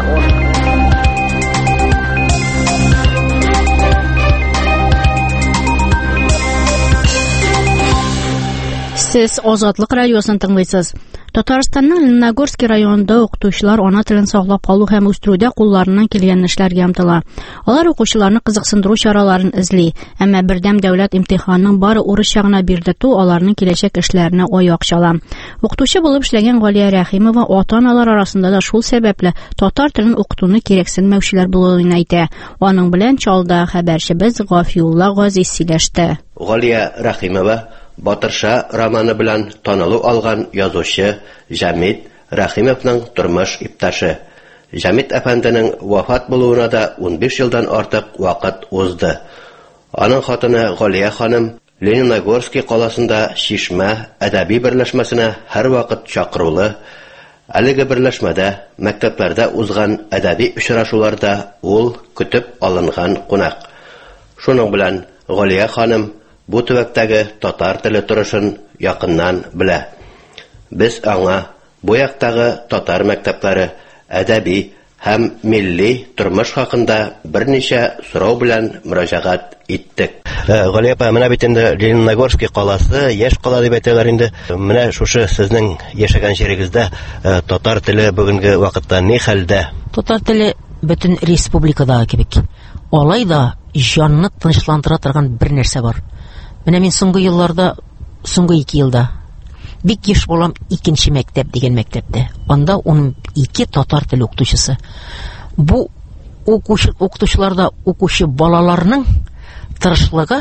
[SPEAKER 1] Сез Азатлык радиосын тыңлыйсыз. Татарстанның Лениногорский районында укытучылар ана телен саклап калу һәм үстерүдә кулларыннан килгән эшләргә омтыла. Алар укучыларны кызыксындыру чараларын эзли, әмма бердәм дәүләт имтиханының бары урысча гына бирдетү аларның киләчәк эшләренә аяк чала. Укытучы булып эшләгән Галия Рәхимова ата-аналар арасында да шул сәбәпле татар телен укытуны кирәксенмәүчеләр булуын әйтә. Аның белән Чалда хәбәрчебез Гафиулла Газиз сөйләште.
[SPEAKER 12] Галия Рәхимова Батырша романы белән танылу алган язучы Җәмит Рәхимовның тормыш иптәше. Җәмит әфәнденең вафат булуына да 15 елдан артык вакыт узды. Аның хатыны Галия ханым Лениногорский каласында Шишмә әдәби берләшмәсенә һәр вакыт чакырулы. Әлеге берләшмәдә мәктәпләрдә узган әдәби очрашуларда ул көтеп алынган кунак. Шуның белән Галия ханым бу төбәктәге татар теле торышын якыннан белә. Без аңа бу яктагы татар мәктәпләре, әдәби һәм милли тормыш хакында берничә сорау белән мөрәҗәгать иттек. Галия апа, менә бит инде Лениногорский каласы, яшь кала дип әйтәләр инде. Менә шушы сезнең яшәгән җирегездә татар теле бүгенге вакытта ни хәлдә?
[SPEAKER 13] Татар теле бөтен республикадагы кебек. Алай да җанны тынычландыра торган бер нәрсә бар. Менә мин соңгы елларда, соңгы 2 елда бик еш булам 2нче мәктәп дигән мәктәптә. Анда 12 татар теле укытучысы. Бу укытучыларда укучы балаларның тырышлыгы,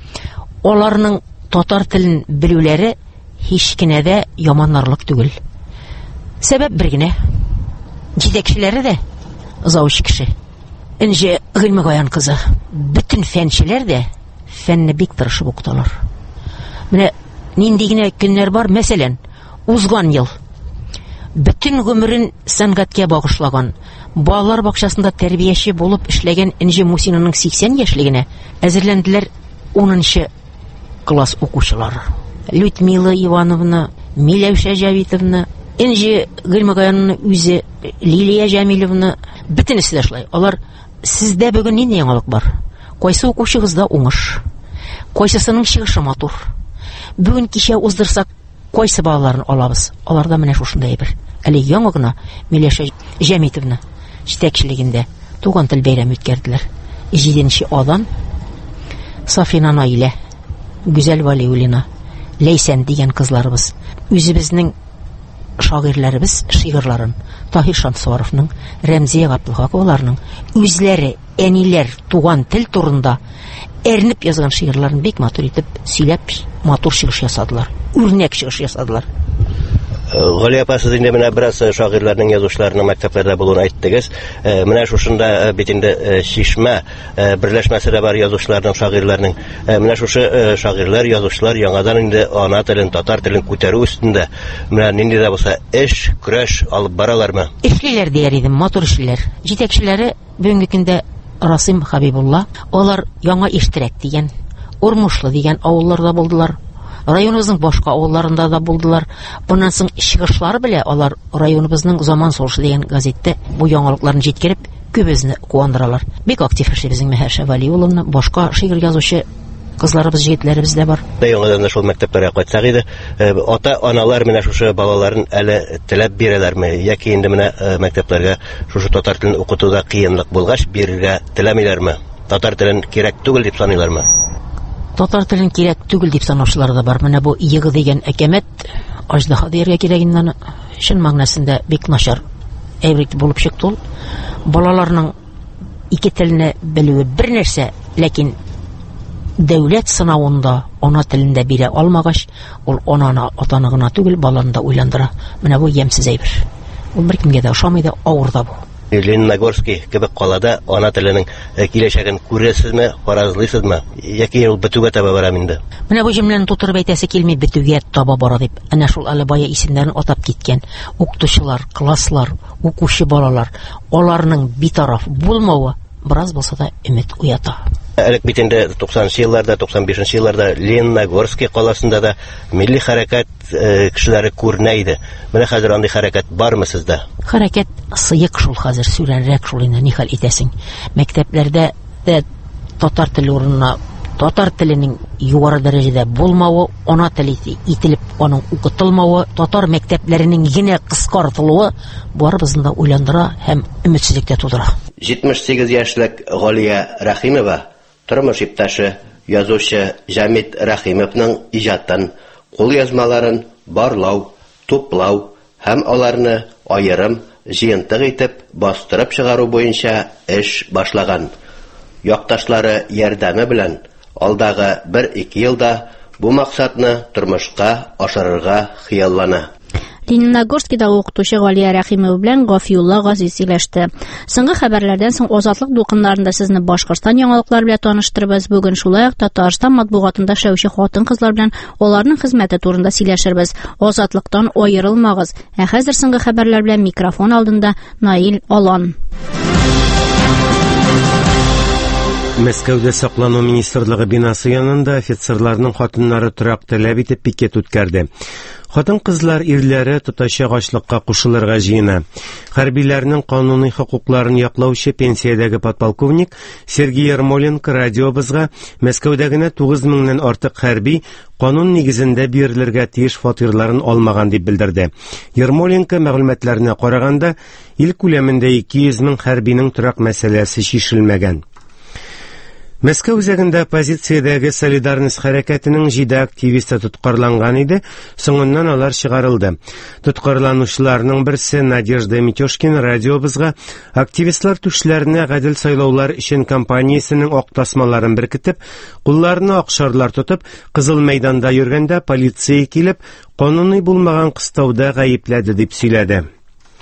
[SPEAKER 13] аларның татар телен белүләре һич кенә дә яманнарлык түгел. Сәбәп бер генә. Җитәкчеләре дә зауч кеше. Энҗе Гыйльмегаян кызы. Бөтен фәнчеләр дә фәнне бик тырышып укыталар. Менә нинди генә көннәр бар, мәсәлән, узган ел бөтен гомерен сәнгатькә багышлаган, балалар бакчасында тәрбияче булып эшләгән Энҗе Мусинаның 80 яшьлегенә әзерләнделәр 10-нчы класс укучылары. Людмила Ивановна, Миләүшә Җавитовна, Энҗе Гыйльмагаяның үзе, Лилия Җамиловна, бөтенесе дә шулай. Алар, сездә бүген нинди яңалык бар? Кайсы укучыгызда уңыш? Кайсысының чыгышы матур? Бүген кичә уздырсак, кайсы балаларын алабыз? Аларда менә шушындай бер. Әле яңа гына Миләүшә Җамитовна җитәкчелегендә туган тел бәйрәме үткәрделәр. 7-нче адан Сафина Наилә, Гүзәл Валиуллина, Ләйсән дигән кызларыбыз үзебезнең шагыйрьләребез шигырьларын, Таһир Шамсуаровның, Рәмзия Габдулхаковларның үзләре әниләр туган тел турында әрнеп язган шигырьларын бик матур итеп сөйләп, матур чыгыш ясадылар. Үрнәк чыгыш ясадылар.
[SPEAKER 12] Гали апа, сез инде менә бераз шагыйрьләрнең, язучыларның мәктәпләрдә булуын әйттегез. Менә шушында бит инде Шишмә берләшмәсе дә бар язучыларның, шагыйрьләрнең. Менә шушы шагыйрьләр, язучылар яңадан инде ана телен, татар телен күтәрү өстендә менә нинди дә булса эш, көрәш алып баралармы?
[SPEAKER 13] Эшлиләр дияр идем, матур эшлиләр. Җитәкчеләре бүгенге көндә Расим Хабибулла, алар Яңа Иштерәк дигән, Урмушлы дигән авылларда булдылар. Районыбызның башка авылларында да булдылар. Bundan соң чыгышлары белә алар районыбызның Заман сугышы дигән газетта бу яңалыкларны җиткереп, күбезне куандыралар. Бик актив эшли безнең Мәһәршә Валиуллина, башка шигырь язучы кызларыбыз, җегетләребез дә бар.
[SPEAKER 12] Яңадан да шул мәктәпләргә кайтсак иде, ата-аналар менә шушы балаларын әле теләп бирәләрме, яки инде менә мәктәпләргә шушы татар телен укытуда кыенлык булгач бирергә теләмиләрме? Татар телен кирәк түгел дип саныйлармы?
[SPEAKER 13] Татар телен кирәк түгел дип санаучылар да бар. Менә бу Йыгы дигән әкәмәт, Аждаһа дияргә кирәгеннән чын мәгънәсендә бик начар әйбер булып чыкты ул. Балаларның ике телне белүе бер нәрсә, ләкин дәүләт сынавында ана телендә бирә алмагач, ул ананы, атаны гына түгел, баланы да уйландыра. Менә бу ямсыз әйбер. Ул беркемгә дә ошамый да, авыр да бу.
[SPEAKER 12] Лениногорский кебек калада ана теленең киләчәген күрәсезме, фаразлыйсызмы, яки ул бетүгә таба бара инде?
[SPEAKER 13] Менә бу җөмләне тутырып әйтәсе килми, бетүгә таба бара дип. Әнә шул әле бая исемнәрен атап киткән укытучылар, класслар, укучы балалар, аларның битараф булмавы бераз булса да өмет уята.
[SPEAKER 12] Элек бит инде 90-нчы елларда, 95-нчы елларда Лениногорский каласында да милли хәрәкәт кешеләре күренә иде. Менә хәзер андый хәрәкәт бармы сездә?
[SPEAKER 13] Хәрәкәт сыек шул хәзер, сүрәнрәк шул инде, нихәл итәсең. Мәктәпләрдә дә татар теле урынына татар теленең югары дәрәҗәдә булмавы, ана теле ителеп аның укытылмавы, татар мәктәпләренең генә кыскартылуы барыбызны да уйландыра һәм өметсезлеккә тудыра.
[SPEAKER 12] 78 яшьлек Галия Рәхимова, тормыш иптәше, язучы Җамит Рәхимовның иҗатын, кулъязмаларын барлау, туплау һәм аларны аерым, җыентык итеп бастырып чыгару буенча эш башлаган. Якташлары ярдәме белән алдагы 1-2 елда бу максатны тормышка ашырырга хыяллана.
[SPEAKER 1] Лениногорскида укытучы Галия Рәхимова белән Гафиулла Газиз сөйләште. Соңгы хәбәрләрдән соң Азатлык дулкыннарында сезне Башкортстан яңалыклары белән таныштырабыз. Бүген шулай ук Татарстан матбугатында эшләүче хатын-кызлар белән аларның хезмәте турында сөйләшербез. Азатлыктан аерылмагыз. Ә хәзер соңгы хәбәрләр белән микрофон алдында Наил Алан.
[SPEAKER 3] Мәскәүдә саклану министрлыгы бинасы янында офицерларның хатыннары торак таләп итеп пикет үткәрде. Хатын-кызлар ирләре тотачак ачлыкка кушылырга җыена. Хәрбиләрнең кануни хокукларын яклаучы пенсиядәге подполковник Сергей Ермоленко радиобызга Мәскәүдәгенә 9000-нән артык хәрби канун нигезендә бирелергә тиеш фатирларын алмаган дип белдерде. Ермоленко мәгълүматларына караганда, ил күләмендә 200 мең хәрбинең торак мәсьәләсе шишелмәгән. Мәскәү үзәгендә оппозициядәге Солидарность хәрәкәтенең 7 активисты тоткарланган иде, соңыннан алар чыгарылды. Тоткарланучыларның берсе Надежда Митёшкина радиобызга активистлар түшләренә гадел сайлаулар өчен кампаниясенең ак тасмаларын беркетеп, кулларына акшарлар тотып, Кызыл мәйданда йөргәндә полиция килеп, кануни булмаган кыстауда гаепләде дип сөйләде.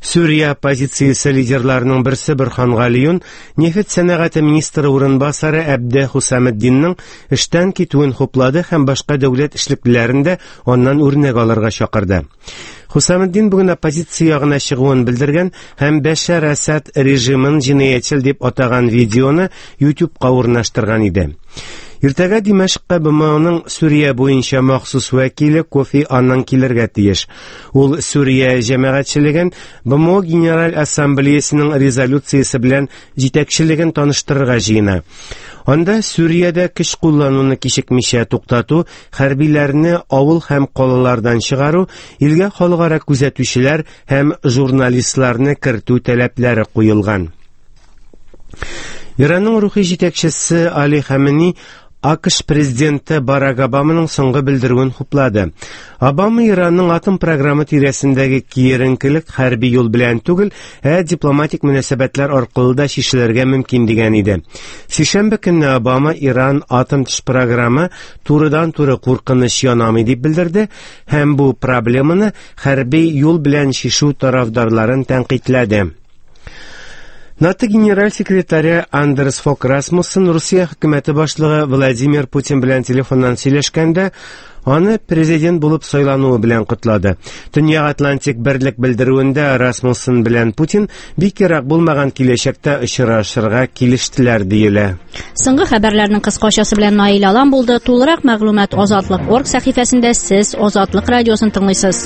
[SPEAKER 3] Сүрия оппозициясе лидерларының берсе Борхан Галиюн нефт сәнәгате министры урынбасары Әбдә Хусаметдинның эштән китүен хуплады һәм башка дәүләт эшлеклеләрендә оннан үрнәк алырга чакырды. Хусаметдин бүген оппозиция ягына чыгуын белдергән һәм Бәшәр Асад режимын җинаятьчел дип атаган видеоны YouTube-ка урнаштырган иде. Иртәгә Димәшккә БМОның Сүрия буенча махсус вәкиле Кофи Аннан килергә тиеш. Ул Сүрия җәмәгатьчелеген БМО Генераль Ассамблеясының резолюциясе белән җитәкчелеген таныштырырга җыена. Анда Сүриядә көч куллануны кичекмичә туктату, хәрбиләрне авыл һәм калалардан чыгару, илгә халыкара күзәтүчеләр һәм журналистларны кертү таләпләре куелган. Иранның рухи җитәкчесе Али Хамени АКШ президенты Барак Обаманың соңгы белдерүен хуплады. Обама Иранның атом программы тирәсендәге киеренкелек хәрби юл белән түгел, дипломатик мөнәсәбәтләр аркылы да чишелергә мөмкин дигән иде. Сишәмбе көнне Обама Иран атом төш программы турыдан-туры куркыныч янамый дип белдерде һәм бу проблеманы хәрби юл белән чишү тарафдарларын тәнкыйтьләде. НАТО генераль секретаре Андерс Фок Расмуссен Русия хөкүмәте башлыгы Владимир Путин белән телефоннан сөйләшкәндә, аны президент булып сайлануы белән котлады. Дөнья Атлантик берлек белдерүендә Расмуссен белән Путин бик ерак булмаган киләчәктә очрашырга килештеләр диелә.
[SPEAKER 1] Соңгы хәбәрләрнең кыскачасы белән Наил Алан булды. Тулырак мәгълүмат Азатлык.org сәхифәсендә сез Азатлык радиосын тыңлыйсыз.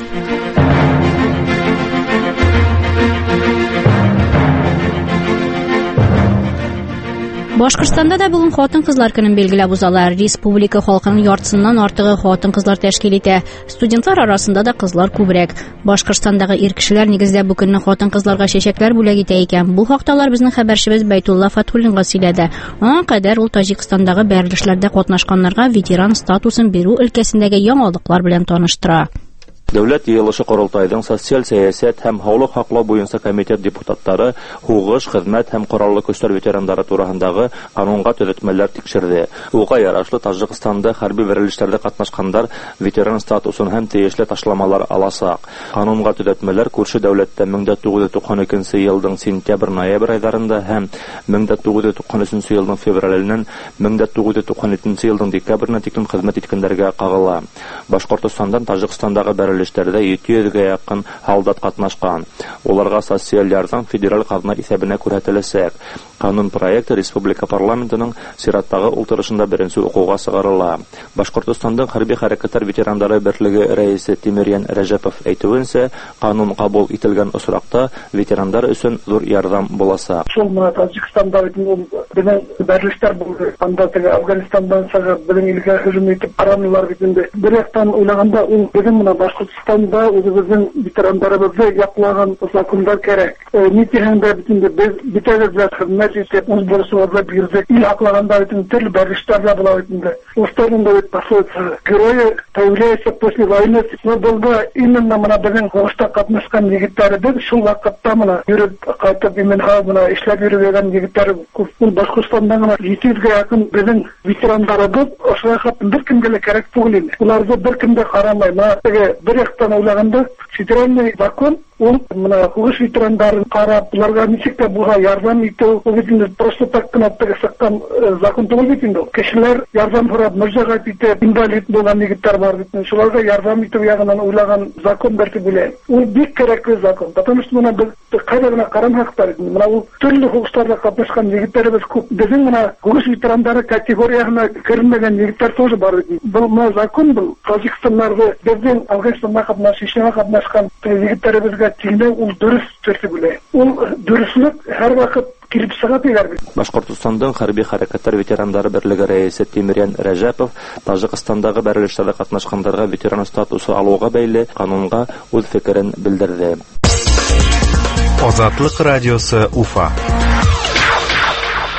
[SPEAKER 1] Башкортстанда да бүген хатын-кызлар көнен билгеләп узалар. Республика халкының яртысыннан артыгы хатын-кызлар тәшкил итә. Студентлар арасында да кызлар күбрәк. Башкортстандагы ир кешеләр нигездә бу көнне хатын-кызларга чәчәкләр бүләк итә икән. Бу хакталар безнең хәбәрчебез Байтулла Фатхуллинга сөйләде. Аңа кадәр ул Таҗикстандагы бәрелешләрдә катнашканнарга ветеран статусын бирү өлкәсендәге яңалыклар белән таныштыра.
[SPEAKER 14] Дәүләт йыелышы Корылтайның социаль сәясәт һәм һаулык хаклау буенча комитет депутаттары хугыш, хезмәт һәм кораллы көчләр ветераннары турында канунга төзәтмәләр тикшерде. Уга ярашлы Таҗикстанда хәрби бәрелешләрдә катнашкандар ветеран статусын һәм тиешле ташламалар аласак. Канунга төзәтмәләр күрше дәүләттә 1992 елның сентябрь-ноябрь айларында һәм 1993 елның февраль-ннән 1997 елның декабрьнә тиклем хезмәт иткәннәргә кагыла. Башкортстандан Таҗикстандагы бәрелешләрдә 700-гә якын солдат катнашкан. Уларга социаль ярдәм федераль казна исәбенә күрсәтеләсәк. Канун проекты республика парламентының сираттагы утырышында беренче укуга чыгарыла. Башкортстанның хәрби хәрәкәтләр ветераннары берлеге рәисе Тимирян Рәҗәпов әйтүенчә, канун кабул ителгән осракта ветераннар өчен зур ярдәм буласы.
[SPEAKER 15] Шул менә Таҗикстанда безнең бәрелешләр булды. Анда Афганистандан чыгып, безнең илгә һөҗүм итеп арамлар бит инде. Бер яктан уйлаганда, ул безнең менә Башкортстанда үзебезнең ветераннарыбызны яклаган закондар кирәк. Нитәһендә бит инде без битәгезләр хезмәт итеп, үз бурычыбызны бирдек. Ил аклаганда бит төрле бәрелешләр була бит инде. Устарында бит пословица: герои появляются после войны. Булда именно менә безнең хугышта катнашкан егетләребез шул вакытта менә йөреп кайтып именно менә эшләп йөргән егетләр күп. Ул Башкортстанда 700-гә якын безнең ветераннарыбыз ошага бер кемгә дә кирәк түгел инде. Уларга бер кем дә карамай. Бер яктан уйлаганда федеральный закон ул менә хугыш ветерандарын карап, уларга ничек тә буга ярдәм итү, ул бит просто так кына саккан закон түгел бит инде. Кешеләр ярдәм сорап, мөрҗәгать итеп, инвалид булган егетләр бар бит. Шуларга ярдәм итү ягыннан уйлаган закон бәлки белән. Ул бик кирәкле закон. Потому что менә без кайда карамактар. Менә ул төрле хугышларда катнашкан егетләребез күп. Безнең менә хугыш ветерандары категориясына кермәгән егетләр тоже бар бит. Бу закон бу. Таҗикстаннарда безнең Афганистанда катнашкан егетләребезгә тиңдә ул дөрес төртү белән. Ул дөреслек һәр вакыт килеп чыга диләр бит.
[SPEAKER 14] Башкортстанның хәрби хәрәкәтләр ветераннары берлеге рәисе Тимирян Рәҗәпов Таҗикстандагы бәрелешләрдә катнашкандарга ветеран статусы алуга бәйле канунга үз фикерен белдерде.
[SPEAKER 16] Азатлык радиосы Уфа.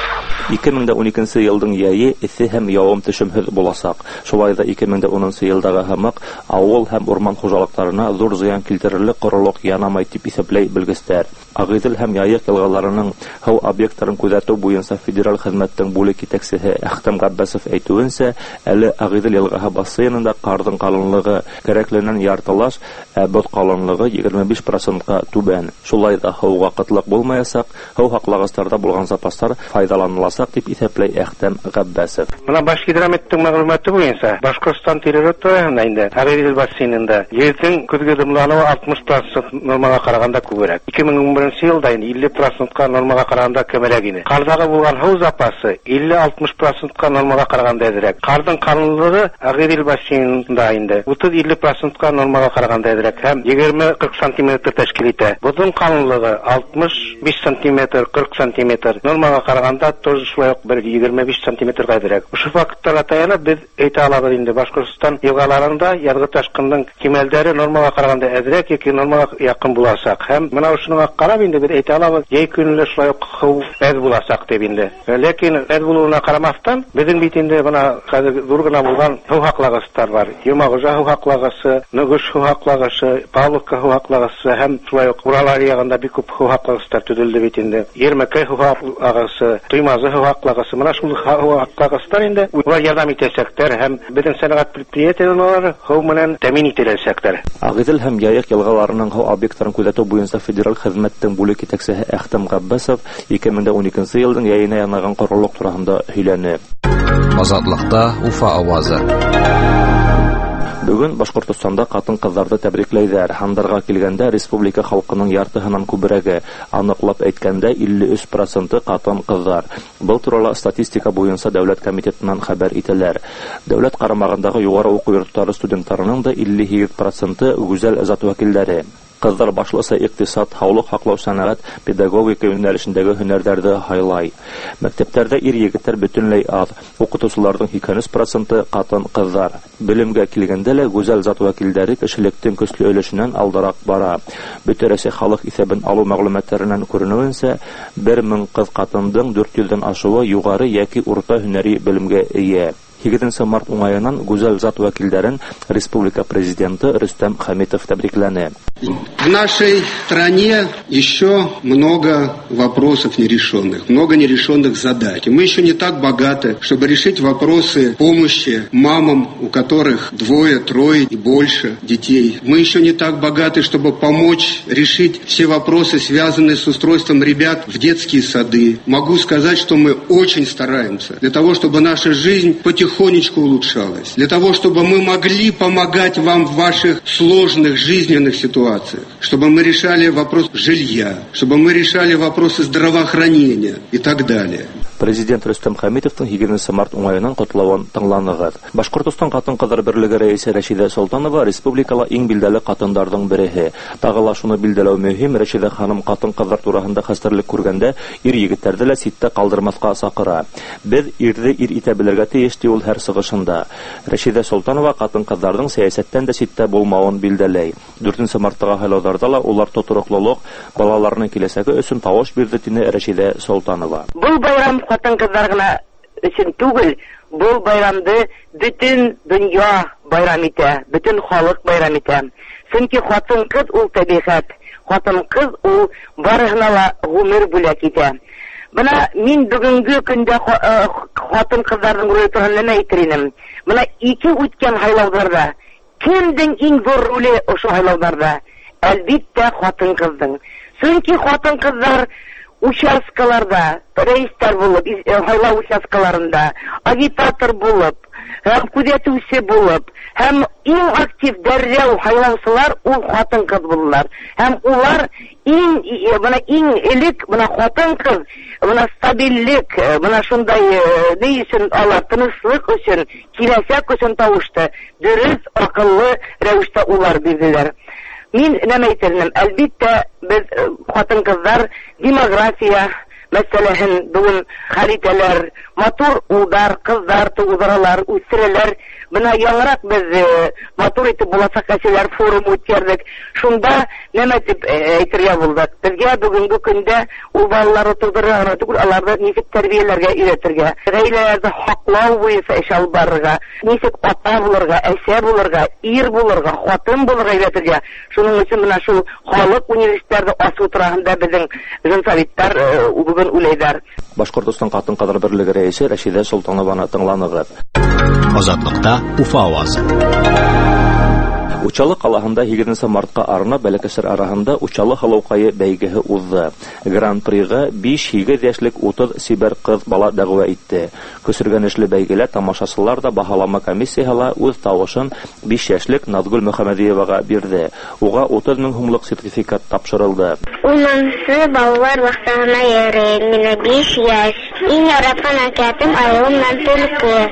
[SPEAKER 14] 2012 елдың яйы эҫе һәм явым төшөмһөҙ буласаҡ. Шулай да 2010 елдагы һымаҡ ауыл һәм урман хужалыҡтарына ҙур зыян килтерерлек ҡоролоҡ янамай дип иҫәпләй белгестәр. Ағиҙел һәм Яйыҡ йылғаларының һыу объекттарын күҙәтеү буйынса федераль хеҙмәттең бүлек етәксеһе Әхтәм Ғәббәсов әйтеүенсә, әле Ағиҙел йылғаһы бассейнында ҡарҙың ҡалынлығы кәрәкленән яртылаш, ә боҙ ҡалынлығы 25%-ка түбән. Шулай да һыуға ҡытлыҡ булмаясаҡ, һыу һаҡлағыстарҙа булған запастар файҙаланыласаҡ дип иҫәпләй Әхтәм Ғәббәсов.
[SPEAKER 16] Бына Башгидрометтың мәғлүмәте буйынса, Башҡортостан территорияһында инде Ағиҙел бассейнында ерҙең көҙгө дымланыуы 60% нормаға ҡарағанда күберәк. 2011 елда 50%-ка нормаға ҡарағанда кәмерәк ине. Ҡарҙағы булған һыу запасы 50-60%-ка нормаға ҡарағанда әҙерәк. Ҡарҙың ҡалынлығы Ағиҙел бассейнында инде 30-50%-ка нормаға ҡарағанда әҙерәк һәм 20-40 сантиметр тәшкил итә. Боҙҙың ҡалынлығы 65 сантиметр, 40 сантиметр нормаға ҡарағанда тоже шулай уҡ 25 сантиметрға әҙерәк. Ошо факттарға таянып беҙ әйтә алабыҙ инде Башҡортостан йылғаларында яҙғы ташҡындың кимәлдәре нормаға ҡарағанда әҙерәк йәки нормаға яҡын буласаҡ. Һәм бына ошоға ҡарап инде беҙ әйтә алабыҙ, йәй көнлө шулай уҡ һыу әҙ буласаҡ дип инде. Ләкин әҙ булыуына ҡарамаҫтан, беҙҙең бит инде бына хәҙер ҙур гына булған һыу һаҡлағыстар бар. Йомағужа һыу һаҡлағысы, Нығыш һыу һаҡлағысы, Павловка һыу һаҡлағысы һәм шулай уҡ Урал аръягында бик күп һыу һаҡлағыстар төҙөлдө бит инде. Ермәкәй һыу һаҡлағысы, Туймазы һыу һаҡлағысы. Мына шул һыу һаҡлағыстар инде улар ярҙам итәсәктәр һәм беҙҙең сәнәғәт предприятиелары һыу менән тәьмин ителәсәктәр.
[SPEAKER 14] Ағиҙел һәм Яйыҡ йылғаларының һыу объекттарын күҙәтеү буйынса федераль хеҙмәттең бүлек етәксеһе Әхтәм Ғәббәсов 2012 йылдың яйына янаған ҡоролоҡ тураһында һөйләне.
[SPEAKER 17] Азатлыҡта Уфа ауазы.
[SPEAKER 14] Бөгөн Башҡортостанда ҡатын-ҡыҙҙарҙы тәбрикләйҙәр. Һандарға килгәндә республика халҡының яртыһынан күберәге, аныҡлап әйткәндә 53% ҡатын-ҡыҙҙар. Был турала статистика буйынса Дәүләт комитетынан хәбәр итәләр. Дәүләт ҡарамағындағы юғары уҡыу йорттары студенттарының да 58% гүзәл зат вәкилдәре. Ҡыҙҙар башлыса иҡтисад, һаулыҡ һаҡлау, сәнәғәт, педагогика йүнәлешендәге һөнәрҙәрҙе һайлай. Мәктәптәрҙә ир-егеттәр бөтөнләй аҙ. Уҡытыусыларҙың 2% ҡатын-ҡыҙҙар. Белемгә килгәндә лә гүзәл зат вәкилдәре кешелектең көслө өлөшөнән алдараҡ бара. Бөтә Рәсәй халыҡ иҫәбен алыу мәғлүмәттәренән күренеүенсә, 1000 ҡыҙ-ҡатындың 400-дән ашыуы юғары йәки урта һөнәри белемгә эйә. 7 март уңайынан гүзәл зат вәкилдәрен республика президенты Рөстәм Хәмитов тәбрикләне.
[SPEAKER 18] В нашей стране еще много вопросов нерешенных, много нерешенных задач. Мы еще не так богаты, чтобы решить вопросы помощи мамам, у которых 2, 3 и больше детей. Мы еще не так богаты, чтобы помочь решить все вопросы, связанные с устройством ребят в детские сады. Могу сказать, что мы очень стараемся для того, чтобы наша жизнь потихонечку улучшалась, для того, чтобы мы могли помогать вам в ваших сложных жизненных ситуациях, чтобы мы решали вопрос жилья, чтобы мы решали вопросы здравоохранения и так далее.
[SPEAKER 14] Президент Рөстәм Хәмитовтың 7 март уңайынан ҡотлауын тыңланығыҙ. Башҡортостан ҡатын-ҡыҙҙар берлеге рәйесе Рәшиҙә Солтанова республикала иң билдәле ҡатындарҙың береһе. Тағы ла шуны билдәләү мөһим, Рәшиҙә ханым ҡатын-ҡыҙҙар тураһында хәстәрлек күргәндә ир-егеттәрҙе лә ситтә ҡалдырмаҫҡа саҡыра. Беҙ ирҙе ир итә белергә тейеш, ти ул һәр сығышында. Рәшиҙә Солтанова ҡатын-ҡыҙҙарҙың сәйәсәттән дә ситтә булмауын билдәләй. 4 марттағы һайлауҙарҙа ла улар тотороҡлолоҡ, балаларының киләсәге өсөн тауыш бирҙе, тине Рәшиҙә Солтанова.
[SPEAKER 19] Был байрам ҡатын-ҡыҙҙар ғына өсөн түгел, был байрамды бөтөн донъя байрам итә, бөтөн халыҡ байрам итә. Сөнки ҡатын-ҡыҙ ул тәбиғәт, ҡатын-ҡыҙ ул барыһына ла ғүмер бүләк итә. Бына мин бөгөнгө көндә ҡатын-ҡыҙҙарҙың роле тураһында нәмә әйтер инем. Бына 2 үткән һайлауҙарҙа кемдең иң ҙур роле ошо һайлауҙарҙа? Әлбиттә ҡатын-ҡыҙҙың. Сөнки ҡатын-ҡыҙҙар участкаларда, рәйестәр булып, һайлау участкаларында, агитатор булып, һәм күҙәтеүсе булып, һәм иң актив дәррәү һайлаусылар ул ҡатын-ҡыҙ булалар. Һәм улар иң элек ҡатын-ҡыҙ стабиллек, шундай ни өсөн алар, тыныслык өсөн, киләсәк өсөн тауышты, дөрөҫ, аҡыллы рәүештә улар бирҙеләр. Мин нәмә әйтермен, әлбиттә, без ҡатын-ҡыҙҙар демография, мәсьәләһен бүген хәл итәләр. Матур улдар, кыздар тугыдыралар, үстерәләр. Менә яңарак без матур итеп булачак әсәләр форумы үткәрдек. Шунда нәмә дип әйтергә булдык. Безгә бүгенге көндә ул балалар тудырырга түгел, аларны ничек тәрбияләргә өйрәтергә, гаиләләрдә хаклау буенча эш алып барырга, ничек ата булырга, әсә булырга, ир булырга, хатын булырга өйрәтергә. Шуның өчен менә шул халык университетларда асу торганда безнең журналистлар бүген уйлыйлар.
[SPEAKER 14] Башкортстан хатын-кызлар берлеге рәисе Рәшидә Солтанованы тыңланыгыз.
[SPEAKER 2] Азатлыкта Уфа авазы.
[SPEAKER 14] Учалы калаһында 8 мартка арнап бәләкәшләр арасында Учалы халыкайы бәйгеһе узды. Гран-прига 5-8 яшьлек 30 сибәр кыз бала дәгъва итте. Көсергәнешле бәйгелә тамашачылар да баһалама комиссияла үз тавышын 5 яшьлек Назгул Мөхәммәдиевага бирде. Уга 30 мең һумлык сертификат тапшырылды.
[SPEAKER 20] Унынчы балалар бакчасына йөрим. Менә 5 яшь. Иң яраткан әкиятем Айылымнан Төлке.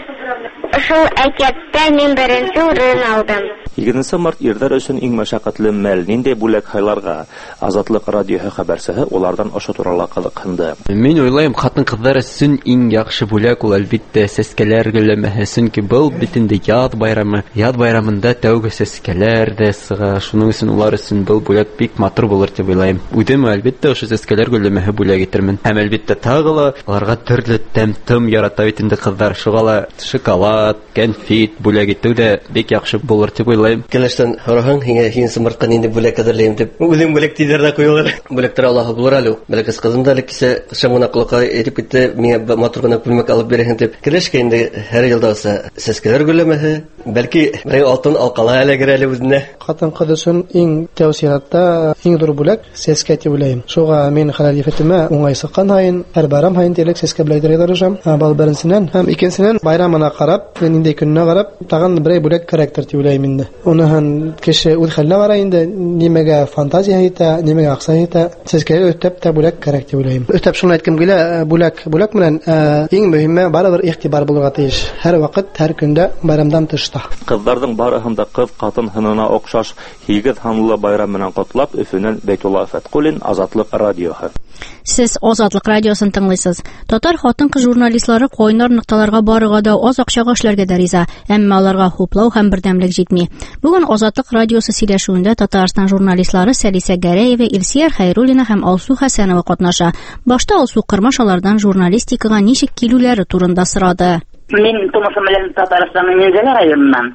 [SPEAKER 20] Шул әкияттә мин беренче урын алдым.
[SPEAKER 14] 2 март ирләр өчен иң мәшәкатьле мәл нинди бүләк хайларга. Азатлык радиоһы хәбәрсеһе улардан аша турыла кызыксынды.
[SPEAKER 21] Мин уйлыйм, хатын-кызлар өчен иң яхшы бүләк ул әлбәттә сәскәләр гөлләмәһе, чөнки бу битендә яз байрамы. Яз байрамында тәүге сәскәләр дә сыга. Шуның өчен улар өчен бу бүләк бик матур булыр дип уйлыйм. Үдем әлбәттә ошо сәскәләр гөлләмәһе бүләк итермен. Һәм әлбәттә тагыла аларга төрле тәм-том ярата бит инде кызлар. Шугала шоколад, конфет бүләк итү дә бик яхшы булыр дип уйлыйм.
[SPEAKER 22] Кәләштән һораһаң, һиңа һин мартка нинди бүләк әзерләйм дип. Үзем бүләк тидердә куялар. Бүләктер Аллаһы булыр әле. Бәләкәс кызым да кисә шамына кулка әйтеп китте, миңа матур гына күлмәк алып бирәһең дип. Кәләшкә инде һәр елда сәскәләр гөлләмәһе, бәлки бер алтын алкала әлегер әле үзенә.
[SPEAKER 23] Хатын-кыз өчен иң тәүсиятта иң зур бүләк сәскә дип уйлыйм. Шуга мен хәлифәтемә уңайсыккан һайын, һәр байрам һайын дилек сәскә белән тырышам. Бал беренчедән һәм икенчедән байрамына карап, нинди көнне карап, тагын бер бүләк характер дип уйлыйм инде. Уныһын кеше үз хәленә бара инде, нимәгә фантазия итә, нимәгә акса итә, сәскәгә өтәп тә бүләк характер дип уйлыйм. Өтәп шуны әйткәм килә, бүләк белән иң мөһиме барыбер игътибар булырга тиеш. Һәр вакыт, һәр көндә байрамдан тышта.
[SPEAKER 14] Кызларның барыһында кыз катын һынына охшаш 8 ханлы байрам менән котлап, Өфөнән Бәйтулла Фәткулин, Азатлык радиоһы.
[SPEAKER 1] Сез Азатлык радиосын тыңлыйсыз. Татар хатын-кыз журналистлары койнар нокталарга барырга да аз акчага эшләргә дә риза, әмма аларга хуплау һәм бердәмлек җитми. Бүген Азатлык радиосы сөйләшүендә Татарстан журналистлары Сәлисә Гәрәева, Илсияр Хәйруллина һәм Алсу Хәсәнова катнаша. Башта Алсу Кырмашалардан журналистикага ничек килүләре турында сорады.
[SPEAKER 24] Мин тумышым белән Татарстанның Мензәлә районыннан.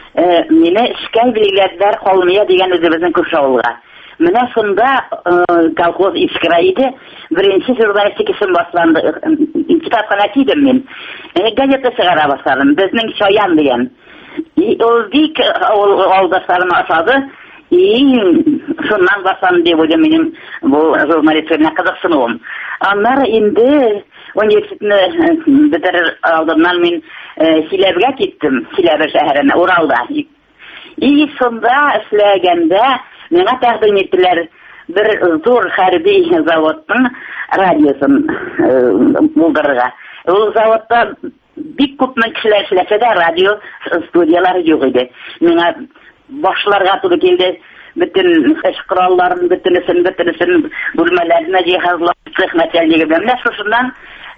[SPEAKER 24] Мине эшкә билгеләделәр Калмыя дигән үзебезнең күрше авылга. Менә шунда колхоз искра иде. Беренче журналистик эшем башланды. Китапханә кидем мин. Газета чыгара башладым. Безнең Чаян дигән. Ул бик авылдашларыма ошады. Шуннан башланды дип уйлыйм минем бу журналистлыкка кызыксынуым. Аннары инде университетны бетерер алдыннан мин Силәбегә киттем. Силәбе шәһәренә, Уралда. Шунда эшләгәндә миңа тәкъдим иттеләр бер зур хәрби заводның радиосын булдырырга. Ул заводта бик күп кешеләр эшләсә дә радио студиялары юк иде. Миңа башларга туры килде. Bütün эш коралларын, bütün бүлмәләрне җиһазлап, хезмәтләргә белән шушыннан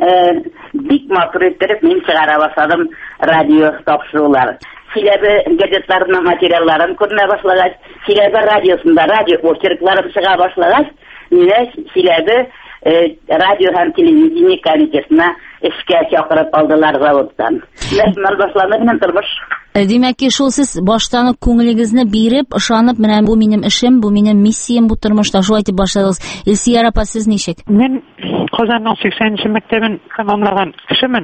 [SPEAKER 24] бик матур иттереп мин чыгара башладым радио тапшырулар. Силәбе газетларының материалларын күрмә башлагач, Силәбе радиосында радио очеркларын чыга башлагач, мине Силәбе радио һәм телевидение комитетына эшкә чакырып алдылар заводтан. Менә башланды минем тормыш.
[SPEAKER 1] Димәк, шул сез баштан күңелегезне биреп, ышанып, менә бу минем эшем, бу минем миссиям бу тормышта шулай дип башладыгыз. Илсияр апа, сез ничек?
[SPEAKER 25] Мен Казанның 80-нче мәктәбен тәмамлаган кешемен.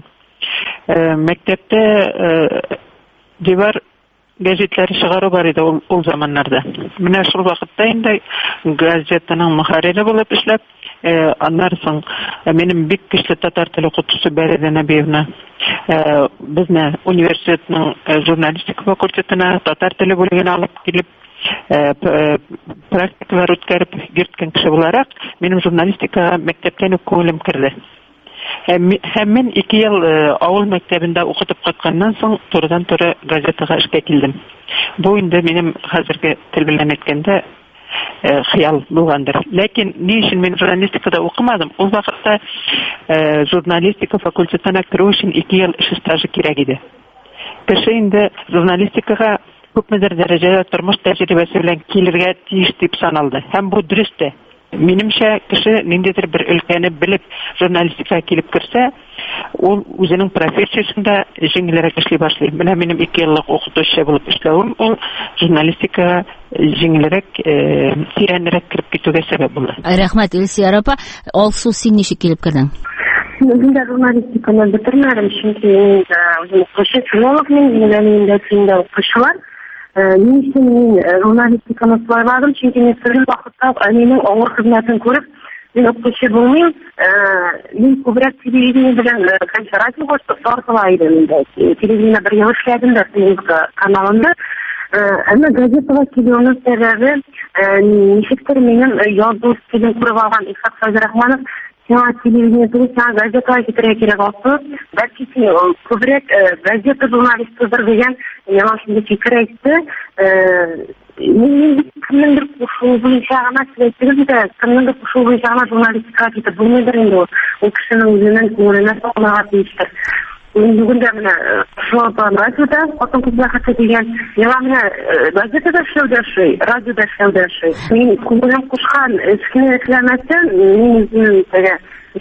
[SPEAKER 25] Мәктәптә дивар газетләре чыгару бар иде ул заманнарда. Менә шул вакытта инде газетаның мөхәррире булып эшләп, аннан соң минем бик көчле татар теле укытучысы Бәрәдә Нәбиевна безне университетның журналистика факультетына татар теле бүлегенә алып килеп практикалар үткәреп йөрткән кеше буларак, минем журналистика мәктәптән үк күңелем керде. Һәм мин 2 ел авыл мәктәбендә укытып кайтканнан соң турыдан-туры газетага эшкә килдем. Бу инде минем хәзерге тел белән әйткәндә хыял булгандыр. Ләкин ни өчен мин журналистикада укымадым? Ул вакытта журналистика факультетына керү өчен 2 ел эш стажы кирәк иде. Кеше инде журналистикага күпмедер дәрәҗәдә тормыш тәҗрибәсе белән килергә тиеш дип саналды. Һәм бу дөрес тә. Минемчә, кеше ниндидер бер өлкәне белеп журналистикага килеп керсә, ул үзенең профессиясендә җиңелрәк эшли башлый. Менә минем 2 еллык укытучы булып эшләвем, ул журналистикага җиңелрәк, тирәнрәк кирип китүгә сәбәп булды.
[SPEAKER 1] Рәхмәт, Илсия апа. Алсу, син ничек килеп кирдең?
[SPEAKER 5] Мин дә журналистиканы бетермәдем, чөнки мин укучы филолог, мин дә укучылар. Мин журналистиканы сайладым, чөнки мин сөргән вакытта минем авыр хезмәтен күреп, мин укучы булмыйм, мин күбрәк телевидение белән радиога тартыла идем. Телевидение бер ел эшләдем дә каналында. Әмма газетага килүнең сәбәбе ничектер минем язу стилен күреп алган Исхак Файзрахманов сиңа телевидение түгел, сиңа газетага китерергә кирәк булса, бәлки син күбрәк газета журналистыдыр дигән яңа шундый фикер әйтте. Мин кемнеңдер кушуы буенча гына сөйләтегез дә, кемнеңдер кушуы буенча гына журналистикага китеп булмыйдыр инде ул. Ул кешенең үзенең күңеленә сакланырга тиештер. Бүген дә менә радиода хатын-кызлар хәтта дигән, яңа менә газетада эшләүдәши, радиода эшләүдәши. Мин күңелем кушкан эшне эшләмәсәм, мин үзем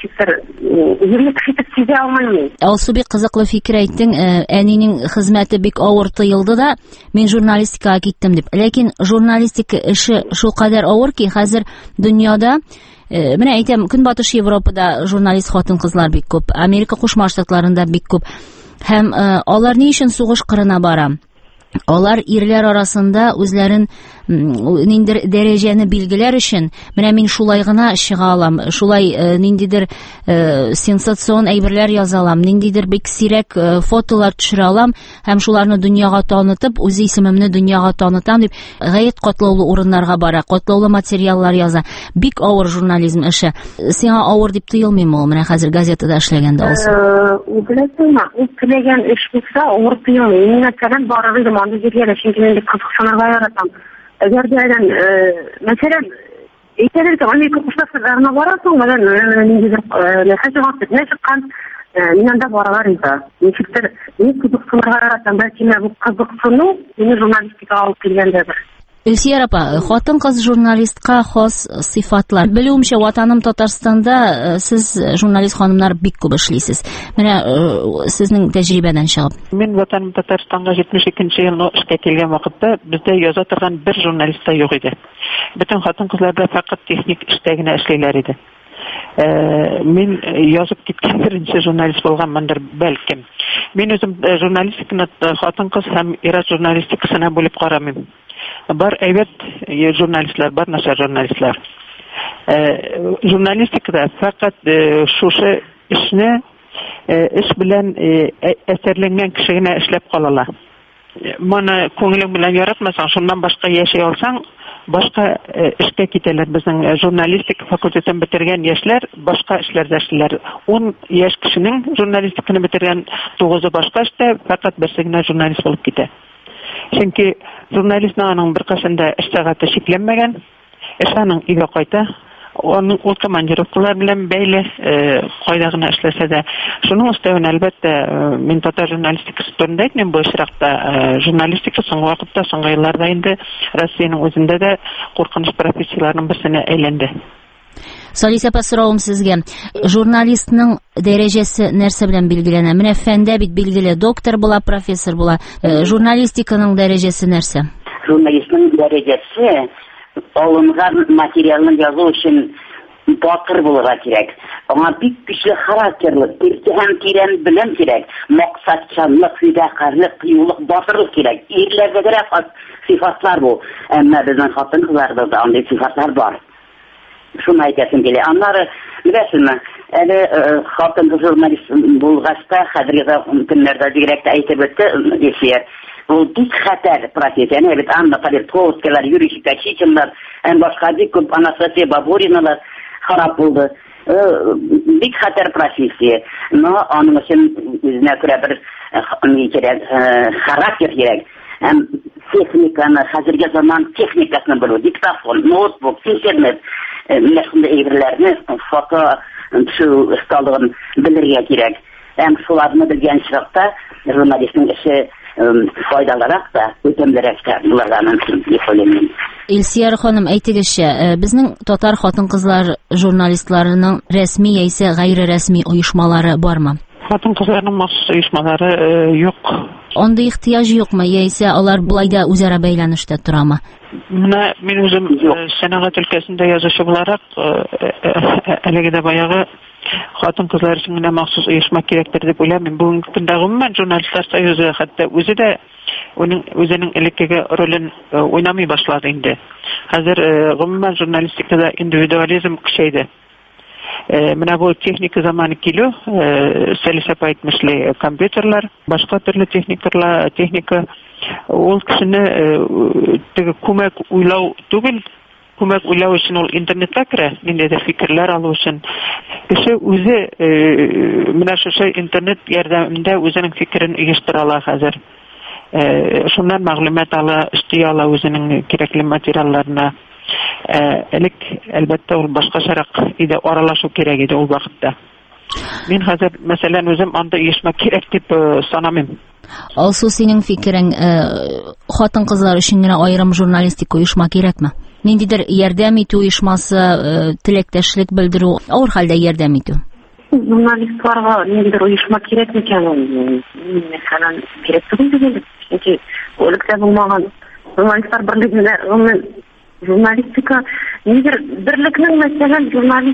[SPEAKER 1] Алсу, бик кызыклы фикер әйттең. Әнинең хезмәте бик авыр тыелды да, мин журналистикага киттем дип. Ләкин журналистика эше шулкадәр авыр ки, хәзер дөньяда, менә әйтәм, Көнбатыш Европада журналист хатын-кызлар бик күп, Америка Кушма Штатларында бик күп. Һәм алар ни өчен сугыш кырына бара? Алар ирләр арасында үзләрен ниндидер дәрәҗәне билгеләр өчен, менә мин шулай гына чыга алам, шулай ниндидер сенсацион әйберләр яза алам, ниндидер бик сирәк фотолар төшерә алам һәм шуларны дөньяга танытып, үз исемемне дөньяга танытам дип, гаять катлаулы урыннарга бара, катлаулы материаллар яза. Бик авыр журнализм эше. Сиңа авыр дип тоелмыймы ул менә хәзер газетада эшләгәндә алсың?
[SPEAKER 5] Беләсеңме, ул теләгән эш булса, авыр тоелмый. Мин мәсәлән барырым анда җиргә, чөнки мин бик кызыксынырга яратам. Әгәр дә мәсәлән, әйтәләр ки, Америка Кушма Штатларына барасың, мәсәлән, ниндидер хәҗәгә төтенә чыккан, мин анда баралар иде. Ничектер, мин кызыксынырга яратам, бәлки бу кызыксыну мине журналистикага алып килгәндер.
[SPEAKER 1] Илсия апа, хатын-кыз журналистка хас сыйфатлар. Белүемчә, ватаным Татарстанда сез журналист ханымнар бик күп эшлисез. Менә сезнең тәҗрибәдән чыгып.
[SPEAKER 25] Мин ватаным Татарстанга 72нче елны эшкә килгән вакытта бездә яза торган бер журналист та юк иде. Бөтен хатын-кызларда фақат техник эштә генә эшлиләр иде. Мин язып киткән беренче журналист булганмындыр бәлкем. Мин үзем журналистиканы хатын-кыз һәм ир журналистикасына бүлеп карамыйм. Бар әйбәт журналистлар, бар начар журналистлар. Журналистикада фақат шушы эшне эш белән әсәрләнгән кеше генә эшләп калалар. Моны күңелең белән яратмасаң, шуннан башка яшәй алсаң, башка эшкә китәләр. Безнең журналистика факультетын бетергән яшьләр башка эшләрдә эшләр. 10 яшь кешенең журналистиканы бетергән 9 башка эштә, фақат берсе генә журналист булып китә. Чөнки журналистның аның бер кашында эш сәгате шикләнмәгән, эшаның өйгә кайта, ул командировкалар белән бәйле, кайда гына эшләсә дә. Шуның өстәвенә, әлбәттә, мин татар журналистикасы турында әйтмим, бу очракта журналистика соңгы вакытта, соңгы елларда инде Россиянең үзендә дә куркыныч профессияләрнең берсенә әйләнде.
[SPEAKER 1] Салис апа, соравым сезгә. Журналистның дәрәҗәсе нәрсә белән билгеләнә? Менә фәндә бит билгеле, доктор була, профессор була. Журналистиканың дәрәҗәсе нәрсә?
[SPEAKER 24] Журналистның дәрәҗәсе алынган материалны язу өчен батыр булырга кирәк. Аңа бик көчле характерлы, һәм тирән белем кирәк. Максатчанлык, фидакарлык, кыюлык, батырлык кирәк. Ирләрдә дә сыйфатлар бу. Әмма безнең хатын-кызларда да андый сыйфатлар бар. Шуны әйтәсем килә. Аннары, беләсезме, әле хатын-кыз журналист булгачта, хәзерге көннәрдә бигрәк тә әйтеп үтте Илсия. Ул бик хәтәр профессия. Бит Анна Политковскалар, Юрий Чикачичинлар, башка бик күп Анастасия Бабуриналар харап булды. Бик хәтәр профессия. Но аның өчен үзенә күрә бер характер кирәк. һәм техниканы, хәзерге заман техникасын белү, диктофон, ноутбук, интернет, менә шундый әйберләрне, фото төшү осталыгын белергә кирәк. Һәм шуларны белгән чакта журналистның эше файдалырак та, үтемлерәк тә булырга мөмкин дип уйлыйм.
[SPEAKER 1] Илсияр ханым, әйтегезче, безнең татар хатын-кызлар журналистларының рәсми яисә гайре рәсми оешмалары бармы?
[SPEAKER 25] Хатын-кызларның махсус оешмалары юк.
[SPEAKER 1] Андый ихтыяҗ юкмы, яисә алар булай да үзара бәйләнештә торамы?
[SPEAKER 25] Менә мин үзем сәнәгать өлкәсендә язучы буларак, әлеге дә баягы хатын-кызлар өчен генә махсус оешма кирәктер дип уйлыйм. Бүгенге көндә гомумән журналистлар союзы хәтта үзе дә үзенең элеккеге ролен уйнамый башлады инде. Хәзер гомумән журналистикада индивидуализм көчәйде. Менә бу техника заманы килү, сәлисә әйтмешле компьютерлар, башка төрле техника ул кешене теге күмәк уйлау түгел, күмәк уйлау өчен ул интернетка керә, ниндидер фикерләр алу өчен. Кеше үзе менә шушы интернет ярдәмендә үзенең фикерен оештыра ала хәзер. Шуннан мәгълүмат ала, истия ала үзенең кирәкле материалларына. Элек әлбәттә ул башкачарак иде, аралашу кирәк иде ул вакытта. Мин хәзер мәсәлән үзем анда оешма кирәк дип санамыйм.
[SPEAKER 1] Алсу, синең фикерең, хатын-кызлар өчен генә аерым журналистик оешма кирәкме? Ниндидер ярдәм итү оешмасы, теләктәшлек белдерү, авыр хәлдә ярдәм итү?
[SPEAKER 5] Журналистларга ниндидер оешма кирәк микән? Мәсәлән, кирәк түгел дигән. Чөнки өлкәдә булмаган журналистлар берлегендә журналистика ниндидер берлекнең мәсәлән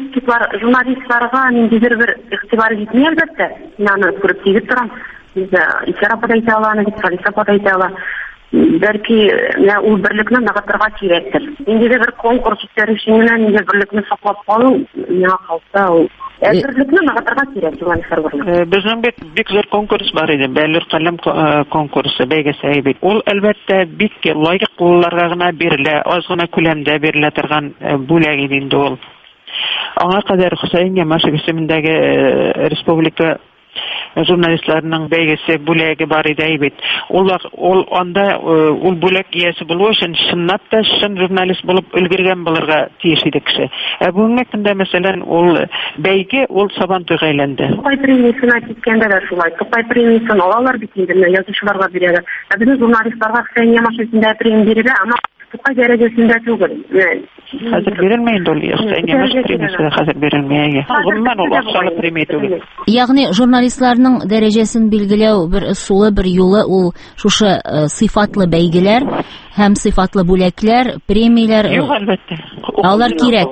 [SPEAKER 5] журналистларга ниндидер бер игътибар җитми әлбәттә. Аны күреп тигез торам. Исәр апа әйтә ала, Салиса апа әйтә ала. Бәлки, ул берлекне ныгытырга кирәктер. Ниндидер бер конкурс үткәрүче менән ниндидер берлекне саклап калу, миңа калса ул берлекне ныгытырга кирәк журналистлар берлеге.
[SPEAKER 25] Безнең бик зур конкурс бар иде, Бәллүр каләм конкурсы, бәйгесе бит. Ул әлбәттә бик лаеклыларга гына бирелә, аз гына күләмдә бирелә торган бүләк иде инде ул. Аңа кадәр Хөсәен Ямашев исемендәге республика журналистларның бәйгесе бүләге бар иде бит. Ул анда ул бүләк иясе булу өчен чынлап та шын журналист булып өлгергән булырга тиеш иде кеше. Бүгенге көндә мәсәлән ул бәйге ул Сабантуйга әйләнде.
[SPEAKER 5] Тукай премиясына киткәндә дә шулай. Тукай премиясын алалар бит инде, язучыларга бирәләр. Безнең журналистларга Хөсәен Ямашев премия бирелә, ама Тукай дәрәҗәсендә түгел.
[SPEAKER 25] Хәзер бирелмәй инде ул Хөсәен Ямашев премиясы, хәзер бирелмәй. Гомумән ул акчалы премия түгел.
[SPEAKER 1] Ягъни журналистларның дәрәҗәсен билгеләү бер ысулы, бер юлы ул шушы сыйфатлы бәйгеләр һәм сыйфатлы бүләкләр, премияләр.
[SPEAKER 25] Юк, әлбәттә.
[SPEAKER 1] Алар кирәк.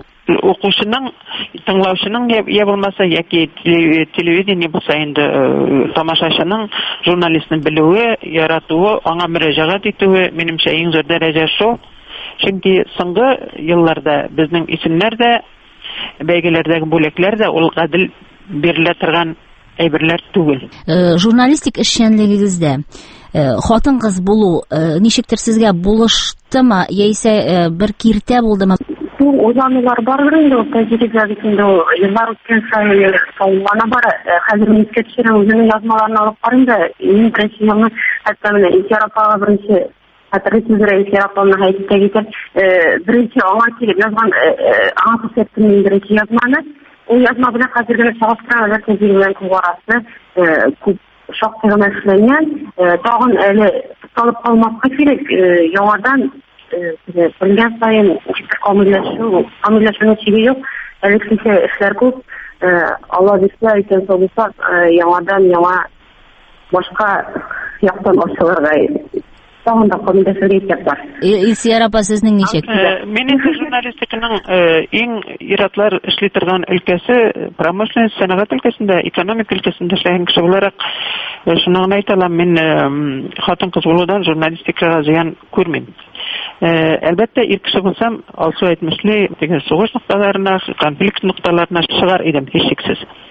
[SPEAKER 25] Укучының, тыңлаучының я булмаса яки телевидение булса инде тамашачының журналистны белүе, яратуы, аңа мөрәҗәгать итүе минемчә иң зур дәрәҗә шул. Чөнки соңгы елларда безнең исемнәр дә, бәйгеләрдәге бүләкләр дә ул гадел бирелә торган әйберләр түгел.
[SPEAKER 1] Журналистик эшчәнлегегездә хатын-кыз булу ничектер сезгә булыштымы, яисә бер киртә булдымы?
[SPEAKER 5] Уйланулар барыр инде, тәҗрибә бит инде, еллар үткән саен саулана бара. Хәзер мискә төшерә, үзенең язмаларын алып карыйм да, мин пресс-елны хәтта менә Исәр апага беренче хәтерләтүзрә Исәр апаны әйтә китә, беренче аңа килеп язган, аңа күрсәттем беренче язманы. Ул язма белән хәзергә чагыштыра, ләкин биргән күрәсе күп шактый гына эшләнгән, тагын әле тукталып калмаска кирәк, яңадан белгән саен камилләшүнең чиге юк, элеккечә эшләр күп, Алла бирсә, икән булса, яңадан яңа башка яктан ачылырга тагын да камилләшергә бар.
[SPEAKER 1] Илсияр апа, сезнең ничек?
[SPEAKER 25] Минем журналистиканың иң иратлар эшли торган өлкәсе промышленность, сәнәгать өлкәсендә, экономик өлкәсендә эшләгән кеше буларак, шуны гына әйтә алам, мин хатын-кыз булудан журналистикага зыян күрмим. Әлбәттә, ир кеше булсам, Алсу әйтмешле, сугыш нокталарына, конфликт нокталарына чыгар идем, һичшиксез.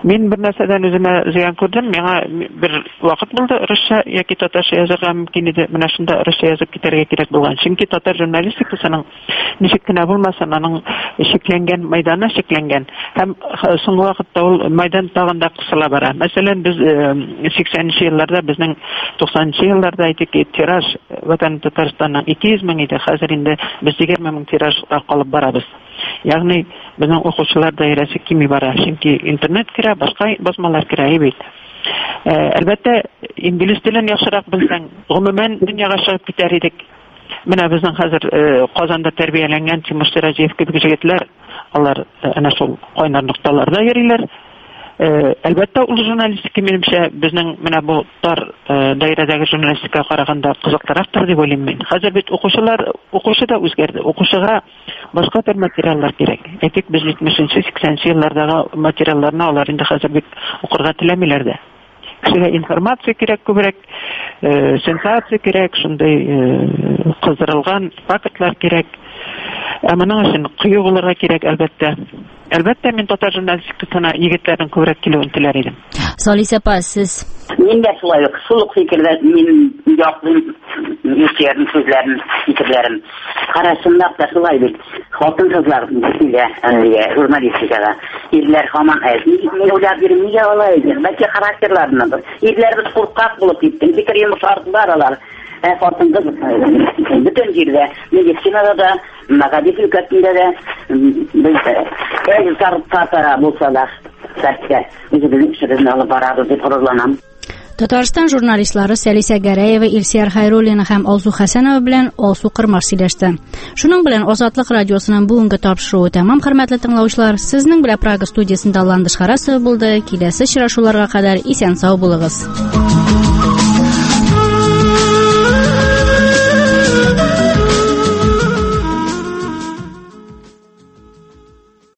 [SPEAKER 25] Мин бер нәрсәдән үземә зыян күрдем. Миңа бер вакыт булды русча яки татарча язарга мөмкин иде. Менә шунда русча язып китәргә кирәк булган. Чөнки татар журналистикасының ничек кенә булмасын, аның шикләнгән майданы шикләнгән. Һәм соңгы вакытта ул майдан тагын да кысыла бара. Мәсәлән, без 80нче елларда, безнең 90нчы елларда әйтик, тираж Ватан Татарстанның 200 мең иде. Хәзер инде без 20 мең тиражга калып барабыз. Ягъни безнең укучылар даирәсе кими бара. Чөнки интернет керә, башка басмалар керә бит. Әлбәттә, инглиз телен яхшырак белсәң, гомумән дөньяга чыгып китәр идек. Менә безнең хәзер Казанда тәрбияләнгән Тимур Сираҗиев кебек җегетләр, алар әнә шул кайнар нокталарда йөриләр. Әлбәттә, ул журналистика минемчә безнең менә бу тар даирәдәге журналистикага караганда кызыклырактыр дип уйлыйм мин. Хәзер бит укучы да үзгәрде. Укучыга башка төр материаллар кирәк. Әйтик, без 70нче, 80нче еллардагы материалларны алар инде хәзер бит укырга теләмиләр дә. Кешегә информация кирәк күбрәк, сенсация кирәк, шундай кыздырылган фактлар кирәк. Моның өчен кыю булырга кирәк, әлбәттә. Әлбәттә, мин татар журналистикасына егетләрнең күбрәк килүен теләр идем.
[SPEAKER 1] Салис апа, сез?
[SPEAKER 24] Мин дә шулай ук, шул фикердә мин яклыйм ишәрен сүзләрен, фикерләрен. Карашынлап та шулай бит. Хатын-кызлар дилә, журналистикага. Ирләр һаман мин уйлап йөрим, нигә алай иде? Бәлки характерларыннан. Ирләр бит куркак булып китте. Фикер йомшартылар алар. Хатын-кыз бөтен җирдә, медицинада да, Мәгадиф өлкәсендә дә, татара булсалар, сәскә, үзебезнең эшебезне алып барабыз дип горурланам.
[SPEAKER 1] Татарстан журналистлары Сәлисә Гәрәева, Илсияр Хайруллина һәм Алсу Хәсәнова белән Алсу Кырмаш сөйләште. Шуның белән Азатлык радиосының бүгенге тапшыруы тәмам, хөрмәтле тыңлаучылар. Сезнең белән Прага студиясында Ландыш Харасова булды. Киләсе очрашуларга кадәр исән-сау булыгыз.